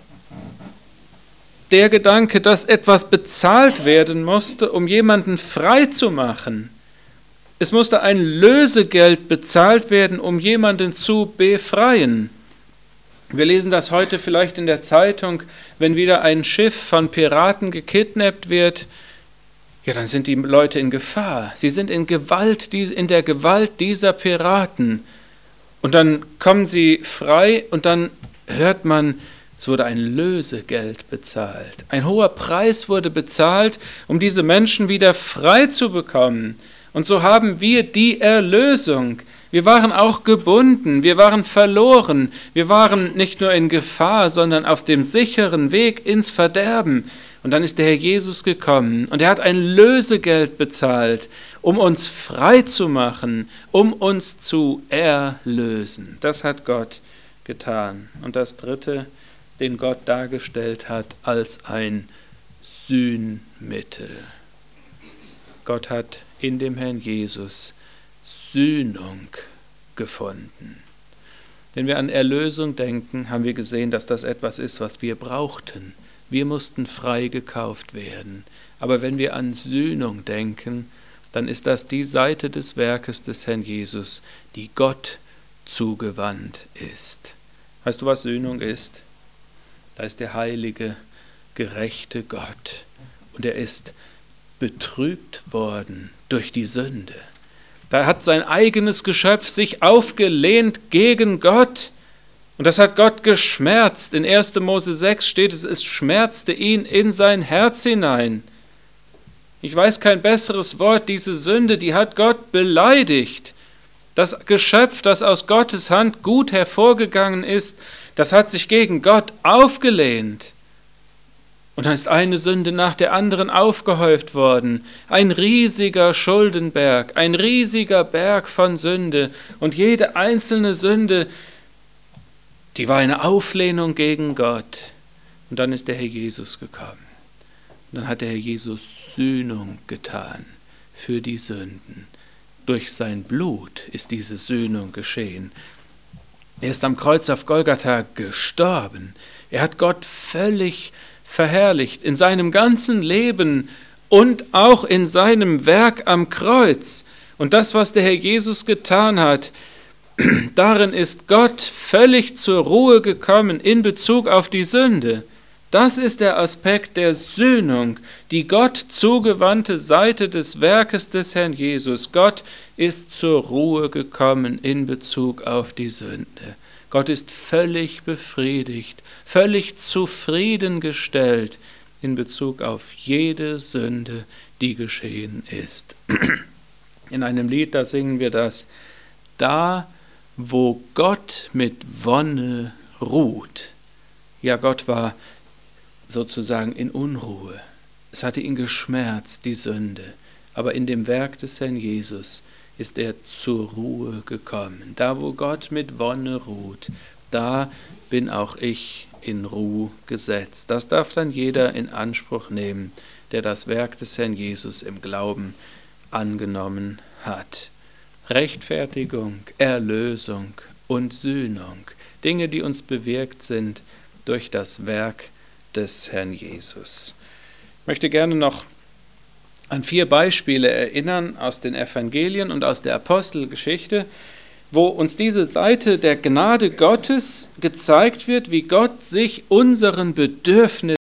der Gedanke, dass etwas bezahlt werden musste, um jemanden frei zu machen. Es musste ein Lösegeld bezahlt werden, um jemanden zu befreien. Wir lesen das heute vielleicht in der Zeitung, wenn wieder ein Schiff von Piraten gekidnappt wird. Ja, dann sind die Leute in Gefahr. Sie sind in Gewalt, in der Gewalt dieser Piraten. Und dann kommen sie frei und dann hört man, es wurde ein Lösegeld bezahlt. Ein hoher Preis wurde bezahlt, um diese Menschen wieder frei zu bekommen. Und so haben wir die Erlösung. Wir waren auch gebunden, wir waren verloren, wir waren nicht nur in Gefahr, sondern auf dem sicheren Weg ins Verderben. Und dann ist der Herr Jesus gekommen und er hat ein Lösegeld bezahlt, um uns frei zu machen, um uns zu erlösen. Das hat Gott getan. Und das Dritte, den Gott dargestellt hat als ein Sühnmittel. Gott hat in dem Herrn Jesus Sühnung gefunden. Wenn wir an Erlösung denken, haben wir gesehen, dass das etwas ist, was wir brauchten. Wir mussten frei gekauft werden. Aber wenn wir an Sühnung denken, dann ist das die Seite des Werkes des Herrn Jesus, die Gott zugewandt ist. Weißt du, was Sühnung ist? Da ist der heilige, gerechte Gott. Und er ist betrübt worden durch die Sünde. Da hat sein eigenes Geschöpf sich aufgelehnt gegen Gott. Und das hat Gott geschmerzt. In erster Mose sechs steht es, es schmerzte ihn in sein Herz hinein. Ich weiß kein besseres Wort, diese Sünde, die hat Gott beleidigt. Das Geschöpf, das aus Gottes Hand gut hervorgegangen ist, das hat sich gegen Gott aufgelehnt. Und dann ist eine Sünde nach der anderen aufgehäuft worden. Ein riesiger Schuldenberg, ein riesiger Berg von Sünde. Und jede einzelne Sünde, die war eine Auflehnung gegen Gott. Und dann ist der Herr Jesus gekommen. Und dann hat der Herr Jesus Sühnung getan für die Sünden. Durch sein Blut ist diese Sühnung geschehen. Er ist am Kreuz auf Golgatha gestorben. Er hat Gott völlig verherrlicht in seinem ganzen Leben und auch in seinem Werk am Kreuz. Und das, was der Herr Jesus getan hat, darin ist Gott völlig zur Ruhe gekommen in Bezug auf die Sünde. Das ist der Aspekt der Sühnung, die Gott zugewandte Seite des Werkes des Herrn Jesus. Gott ist zur Ruhe gekommen in Bezug auf die Sünde. Gott ist völlig befriedigt, völlig zufriedengestellt in Bezug auf jede Sünde, die geschehen ist. In einem Lied, da singen wir das: Da, wo Gott mit Wonne ruht. Ja, Gott war sozusagen in Unruhe. Es hatte ihn geschmerzt, die Sünde. Aber in dem Werk des Herrn Jesus ist er zur Ruhe gekommen. Da, wo Gott mit Wonne ruht, da bin auch ich in Ruhe gesetzt. Das darf dann jeder in Anspruch nehmen, der das Werk des Herrn Jesus im Glauben angenommen hat. Rechtfertigung, Erlösung und Sühnung, Dinge, die uns bewirkt sind durch das Werk des Herrn Jesus. Ich möchte gerne noch an vier Beispiele erinnern aus den Evangelien und aus der Apostelgeschichte, wo uns diese Seite der Gnade Gottes gezeigt wird, wie Gott sich unseren Bedürfnissen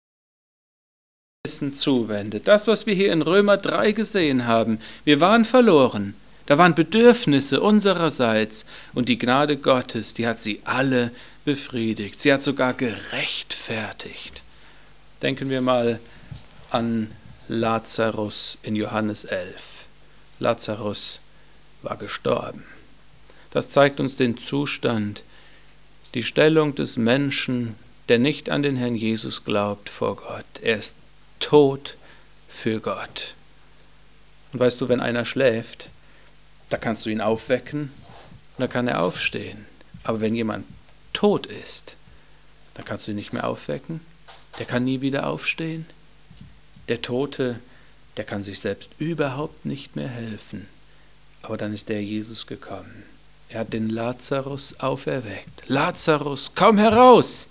zuwendet. Das, was wir hier in Römer drei gesehen haben, wir waren verloren. Da waren Bedürfnisse unsererseits und die Gnade Gottes, die hat sie alle befriedigt. Sie hat sogar gerechtfertigt. Denken wir mal an Lazarus in Johannes elf. Lazarus war gestorben. Das zeigt uns den Zustand, die Stellung des Menschen, der nicht an den Herrn Jesus glaubt vor Gott. Er ist tot für Gott. Und weißt du, wenn einer schläft, da kannst du ihn aufwecken und da kann er aufstehen. Aber wenn jemand tot ist, dann kannst du ihn nicht mehr aufwecken. Der kann nie wieder aufstehen. Der Tote, der kann sich selbst überhaupt nicht mehr helfen. Aber dann ist der Jesus gekommen. Er hat den Lazarus auferweckt. Lazarus, komm heraus!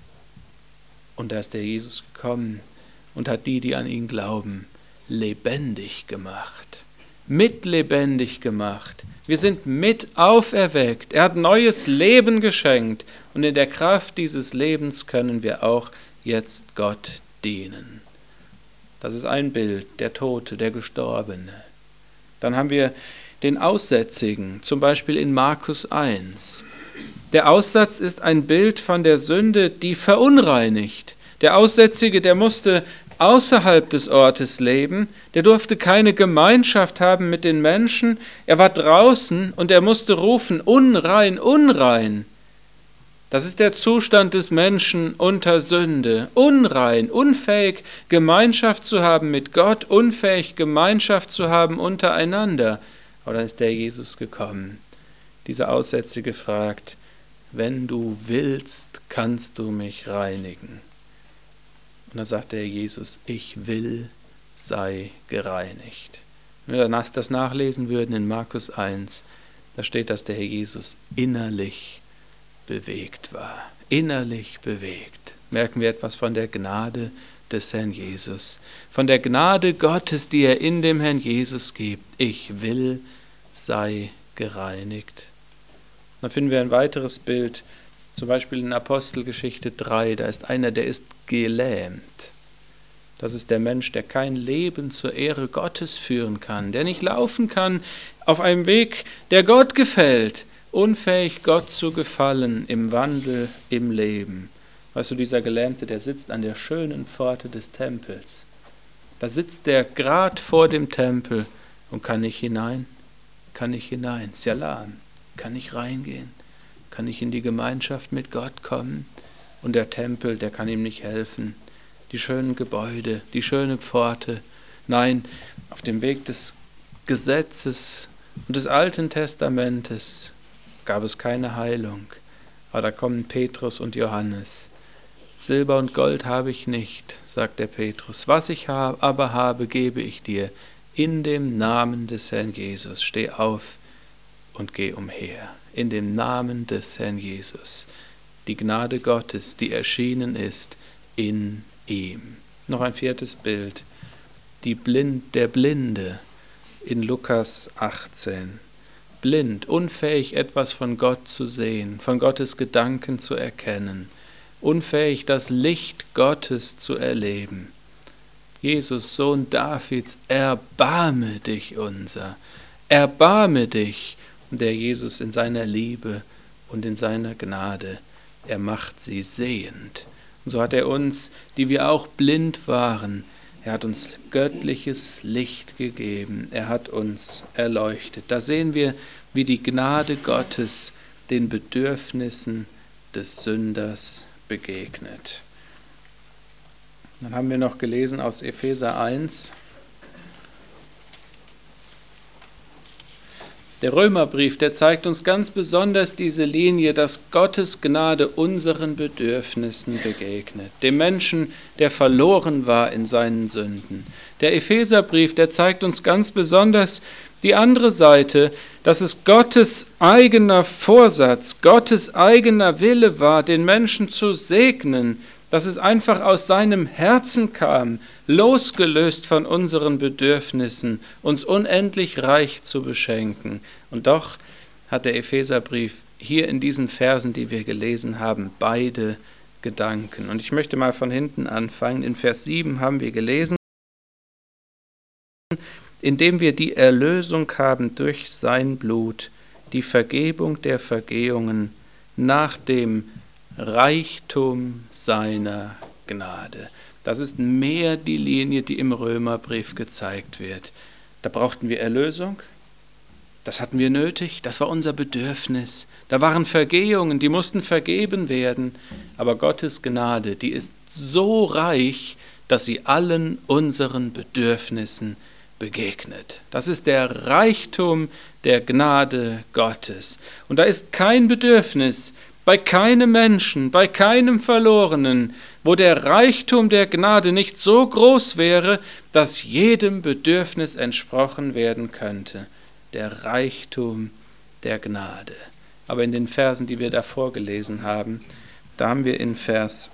Und da ist der Jesus gekommen und hat die, die an ihn glauben, lebendig gemacht. Mitlebendig gemacht. Wir sind mit auferweckt. Er hat neues Leben geschenkt. Und in der Kraft dieses Lebens können wir auch jetzt Gott dienen. Das ist ein Bild, der Tote, der Gestorbene. Dann haben wir den Aussätzigen, zum Beispiel in Markus eins. Der Aussatz ist ein Bild von der Sünde, die verunreinigt. Der Aussätzige, der musste außerhalb des Ortes leben, der durfte keine Gemeinschaft haben mit den Menschen, er war draußen und er musste rufen, unrein, unrein. Das ist der Zustand des Menschen unter Sünde, unrein, unfähig Gemeinschaft zu haben mit Gott, unfähig Gemeinschaft zu haben untereinander. Aber dann ist der Jesus gekommen. Dieser Aussätzige fragt, wenn du willst, kannst du mich reinigen. Und dann sagt der Jesus, ich will, sei gereinigt. Wenn wir das nachlesen würden in Markus eins, da steht, dass der Herr Jesus innerlich bewegt war. Innerlich bewegt. Merken wir etwas von der Gnade des Herrn Jesus. Von der Gnade Gottes, die er in dem Herrn Jesus gibt. Ich will, sei gereinigt. Dann finden wir ein weiteres Bild, zum Beispiel in Apostelgeschichte drei, da ist einer, der ist gelähmt. Das ist der Mensch, der kein Leben zur Ehre Gottes führen kann, der nicht laufen kann auf einem Weg, der Gott gefällt, unfähig Gott zu gefallen im Wandel, im Leben. Weißt du, dieser Gelähmte, der sitzt an der schönen Pforte des Tempels. Da sitzt der grad vor dem Tempel und kann nicht hinein, kann nicht hinein, ist ja lahm, kann nicht reingehen. Kann ich in die Gemeinschaft mit Gott kommen? Und der Tempel, der kann ihm nicht helfen. Die schönen Gebäude, die schöne Pforte. Nein, auf dem Weg des Gesetzes und des Alten Testamentes gab es keine Heilung. Aber da kommen Petrus und Johannes. Silber und Gold habe ich nicht, sagt der Petrus. Was ich aber habe, gebe ich dir. In dem Namen des Herrn Jesus. Steh auf und geh umher. In dem Namen des Herrn Jesus. Die Gnade Gottes, die erschienen ist in ihm. Noch ein viertes Bild. Die Blind, der Blinde in Lukas achtzehn. Blind, unfähig etwas von Gott zu sehen, von Gottes Gedanken zu erkennen. Unfähig das Licht Gottes zu erleben. Jesus, Sohn Davids, erbarme dich unser. Erbarme dich. Und der Jesus in seiner Liebe und in seiner Gnade, er macht sie sehend. Und so hat er uns, die wir auch blind waren, er hat uns göttliches Licht gegeben, er hat uns erleuchtet. Da sehen wir, wie die Gnade Gottes den Bedürfnissen des Sünders begegnet. Dann haben wir noch gelesen aus Epheser eins, der Römerbrief, der zeigt uns ganz besonders diese Linie, dass Gottes Gnade unseren Bedürfnissen begegnet. Dem Menschen, der verloren war in seinen Sünden. Der Epheserbrief, der zeigt uns ganz besonders die andere Seite, dass es Gottes eigener Vorsatz, Gottes eigener Wille war, den Menschen zu segnen, dass es einfach aus seinem Herzen kam, losgelöst von unseren Bedürfnissen, uns unendlich reich zu beschenken. Und doch hat der Epheserbrief hier in diesen Versen, die wir gelesen haben, beide Gedanken. Und ich möchte mal von hinten anfangen. In Vers sieben haben wir gelesen, indem wir die Erlösung haben durch sein Blut, die Vergebung der Vergehungen nach dem Reichtum seiner Gnade. Das ist mehr die Linie, die im Römerbrief gezeigt wird. Da brauchten wir Erlösung, das hatten wir nötig, das war unser Bedürfnis. Da waren Vergehungen, die mussten vergeben werden. Aber Gottes Gnade, die ist so reich, dass sie allen unseren Bedürfnissen begegnet. Das ist der Reichtum der Gnade Gottes. Und da ist kein Bedürfnis, bei keinem Menschen, bei keinem Verlorenen, wo der Reichtum der Gnade nicht so groß wäre, dass jedem Bedürfnis entsprochen werden könnte. Der Reichtum der Gnade. Aber in den Versen, die wir davor gelesen haben, da haben wir in Vers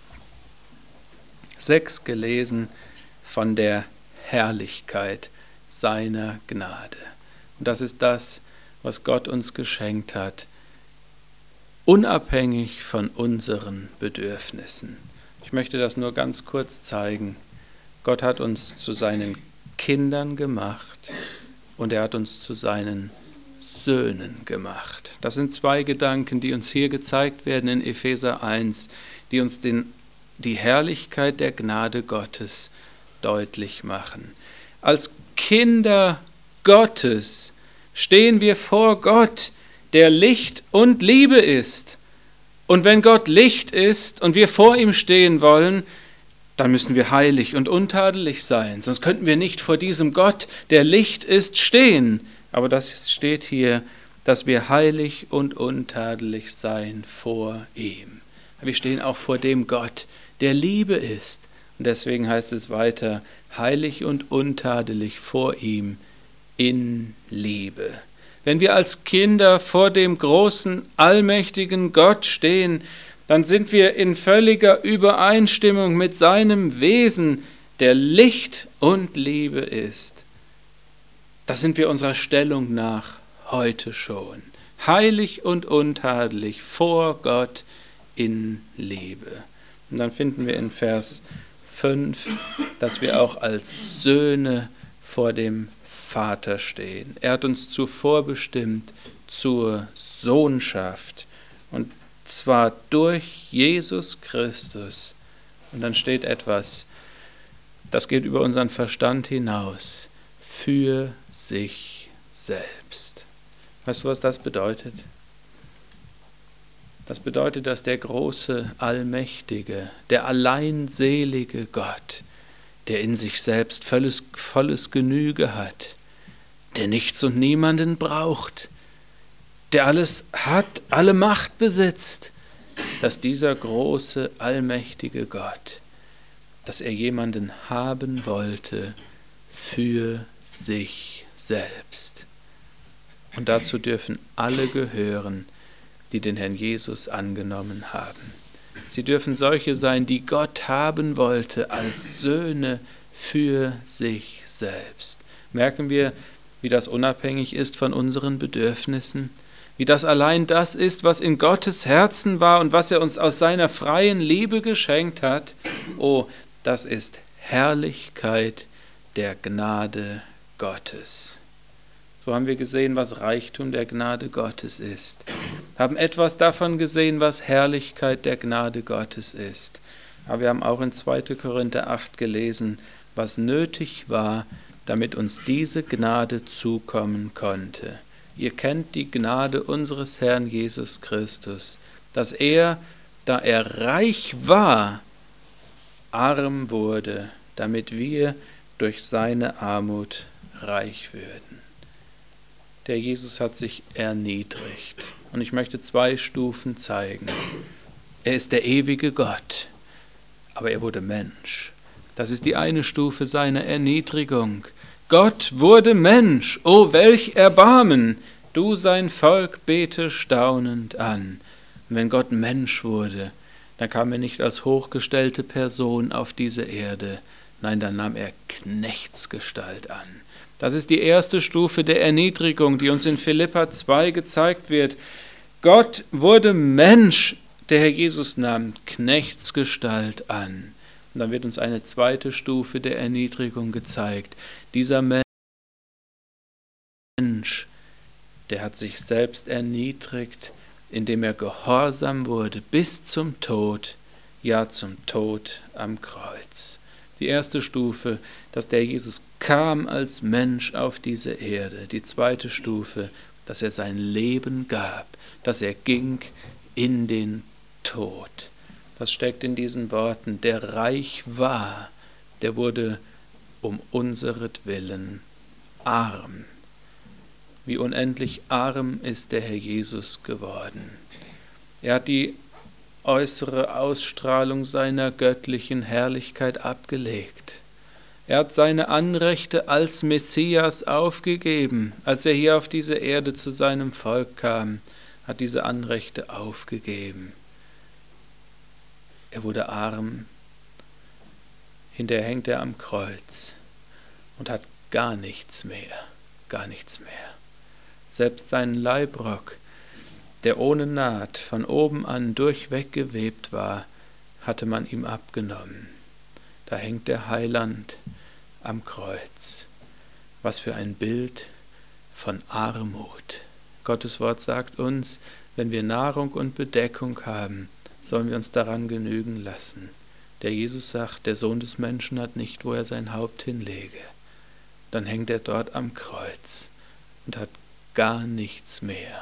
sechs gelesen von der Herrlichkeit seiner Gnade. Und das ist das, was Gott uns geschenkt hat, unabhängig von unseren Bedürfnissen. Ich möchte das nur ganz kurz zeigen. Gott hat uns zu seinen Kindern gemacht und er hat uns zu seinen Söhnen gemacht. Das sind zwei Gedanken, die uns hier gezeigt werden in Epheser eins, die uns den, die Herrlichkeit der Gnade Gottes deutlich machen. Als Kinder Gottes stehen wir vor Gott, der Licht und Liebe ist. Und wenn Gott Licht ist und wir vor ihm stehen wollen, dann müssen wir heilig und untadelig sein. Sonst könnten wir nicht vor diesem Gott, der Licht ist, stehen. Aber das steht hier, dass wir heilig und untadelig sein vor ihm. Wir stehen auch vor dem Gott, der Liebe ist. Und deswegen heißt es weiter, heilig und untadelig vor ihm in Liebe. Wenn wir als Kinder vor dem großen, allmächtigen Gott stehen, dann sind wir in völliger Übereinstimmung mit seinem Wesen, der Licht und Liebe ist. Das sind wir unserer Stellung nach heute schon. Heilig und untadelig vor Gott in Liebe. Und dann finden wir in Vers fünf, dass wir auch als Söhne vor dem Vater stehen. Er hat uns zuvor bestimmt zur Sohnschaft. Und zwar durch Jesus Christus. Und dann steht etwas, das geht über unseren Verstand hinaus, für sich selbst. Weißt du, was das bedeutet? Das bedeutet, dass der große, allmächtige, der alleinselige Gott, der in sich selbst volles, volles Genüge hat, der nichts und niemanden braucht, der alles hat, alle Macht besitzt, dass dieser große, allmächtige Gott, dass er jemanden haben wollte für sich selbst. Und dazu dürfen alle gehören, die den Herrn Jesus angenommen haben. Sie dürfen solche sein, die Gott haben wollte als Söhne für sich selbst. Merken wir, wie das unabhängig ist von unseren Bedürfnissen, wie das allein das ist, was in Gottes Herzen war und was er uns aus seiner freien Liebe geschenkt hat. Oh, das ist Herrlichkeit der Gnade Gottes. So haben wir gesehen, was Reichtum der Gnade Gottes ist. Haben etwas davon gesehen, was Herrlichkeit der Gnade Gottes ist. Aber wir haben auch in zweiter Korinther acht gelesen, was nötig war, damit uns diese Gnade zukommen konnte. Ihr kennt die Gnade unseres Herrn Jesus Christus, dass er, da er reich war, arm wurde, damit wir durch seine Armut reich würden. Der Jesus hat sich erniedrigt. Und ich möchte zwei Stufen zeigen. Er ist der ewige Gott, aber er wurde Mensch. Das ist die eine Stufe seiner Erniedrigung. Gott wurde Mensch, o welch Erbarmen! Du sein Volk bete staunend an. Und wenn Gott Mensch wurde, Dann kam er nicht als hochgestellte Person auf diese Erde, nein, dann nahm er Knechtsgestalt an. Das ist die erste Stufe der Erniedrigung, die uns in Philipper zwei gezeigt wird. Gott wurde Mensch, der Herr Jesus nahm Knechtsgestalt an. Und dann wird uns eine zweite Stufe der Erniedrigung gezeigt. Dieser Mensch, der hat sich selbst erniedrigt, indem er gehorsam wurde bis zum Tod, ja zum Tod am Kreuz. Die erste Stufe, dass der Jesus kam als Mensch auf diese Erde. Die zweite Stufe, dass er sein Leben gab, dass er ging in den Tod. Das steckt in diesen Worten. Der reich war, der wurde um unseretwillen arm. Wie unendlich arm ist der Herr Jesus geworden. Er hat die äußere Ausstrahlung seiner göttlichen Herrlichkeit abgelegt. Er hat seine Anrechte als Messias aufgegeben. Als er hier auf diese Erde zu seinem Volk kam, hat diese Anrechte aufgegeben. Er wurde arm. Hinterher hängt er am Kreuz und hat gar nichts mehr, gar nichts mehr. Selbst seinen Leibrock, der ohne Naht von oben an durchweg gewebt war, hatte man ihm abgenommen. Da hängt der Heiland am Kreuz. Was für ein Bild von Armut. Gottes Wort sagt uns, wenn wir Nahrung und Bedeckung haben, sollen wir uns daran genügen lassen. Der Jesus sagt, der Sohn des Menschen hat nicht, wo er sein Haupt hinlege. Dann hängt er dort am Kreuz und hat gar nichts mehr.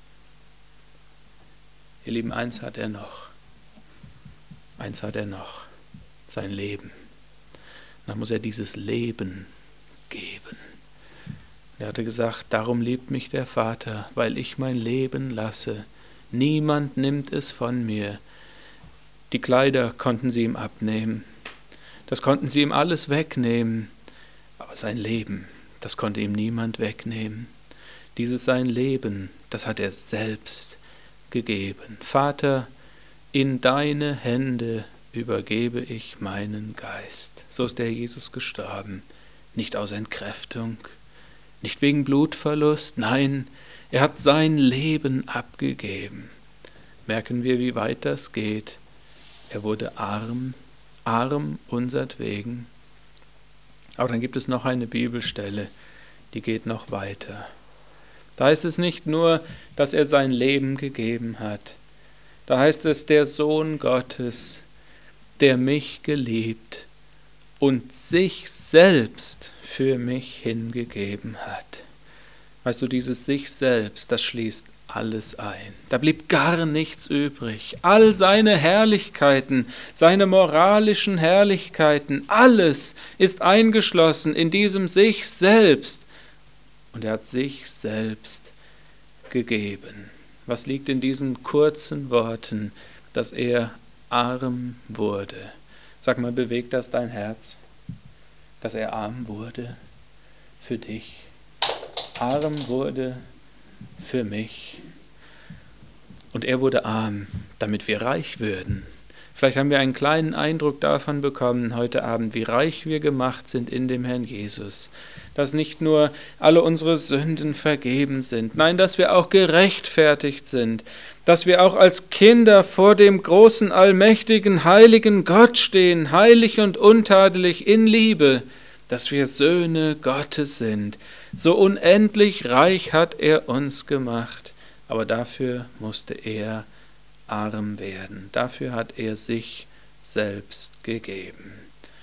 Ihr Lieben, eins hat er noch. Eins hat er noch. Sein Leben. Dann muss er dieses Leben geben. Er hatte gesagt, darum liebt mich der Vater, weil ich mein Leben lasse. Niemand nimmt es von mir. Die Kleider konnten sie ihm abnehmen. Das konnten sie ihm alles wegnehmen. Aber sein Leben, das konnte ihm niemand wegnehmen. Dieses sein Leben, das hat er selbst gegeben. Vater, in deine Hände übergebe ich meinen Geist. So ist der Jesus gestorben. Nicht aus Entkräftung, nicht wegen Blutverlust, nein, er hat sein Leben abgegeben. Merken wir, wie weit das geht. Er wurde arm, arm unsertwegen. Aber dann gibt es noch eine Bibelstelle, die geht noch weiter. Da heißt es nicht nur, dass er sein Leben gegeben hat. Da heißt es, der Sohn Gottes, der mich geliebt und sich selbst für mich hingegeben hat. Weißt du, dieses sich selbst, das schließt alles ein. Da blieb gar nichts übrig. All seine Herrlichkeiten, seine moralischen Herrlichkeiten, alles ist eingeschlossen in diesem sich selbst. Und er hat sich selbst gegeben. Was liegt in diesen kurzen Worten, dass er arm wurde? Sag mal, bewegt das dein Herz, dass er arm wurde für dich? Arm wurde für mich. Und er wurde arm, damit wir reich würden. Vielleicht haben wir einen kleinen Eindruck davon bekommen heute Abend, wie reich wir gemacht sind in dem Herrn Jesus. Dass nicht nur alle unsere Sünden vergeben sind, nein, dass wir auch gerechtfertigt sind, dass wir auch als Kinder vor dem großen, allmächtigen, heiligen Gott stehen, heilig und untadelig in Liebe, dass wir Söhne Gottes sind. So unendlich reich hat er uns gemacht, aber dafür musste er arm werden. Dafür hat er sich selbst gegeben.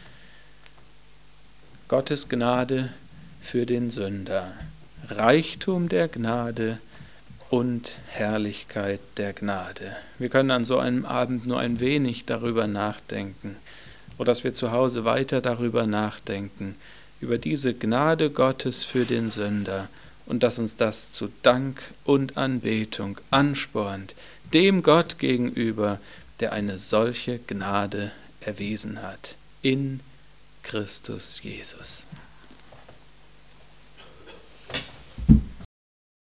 Gottes Gnade für den Sünder, Reichtum der Gnade und Herrlichkeit der Gnade. Wir können an so einem Abend nur ein wenig darüber nachdenken, oder dass wir zu Hause weiter darüber nachdenken, über diese Gnade Gottes für den Sünder, und dass uns das zu Dank und Anbetung anspornt, dem Gott gegenüber, der eine solche Gnade erwiesen hat, in Christus Jesus.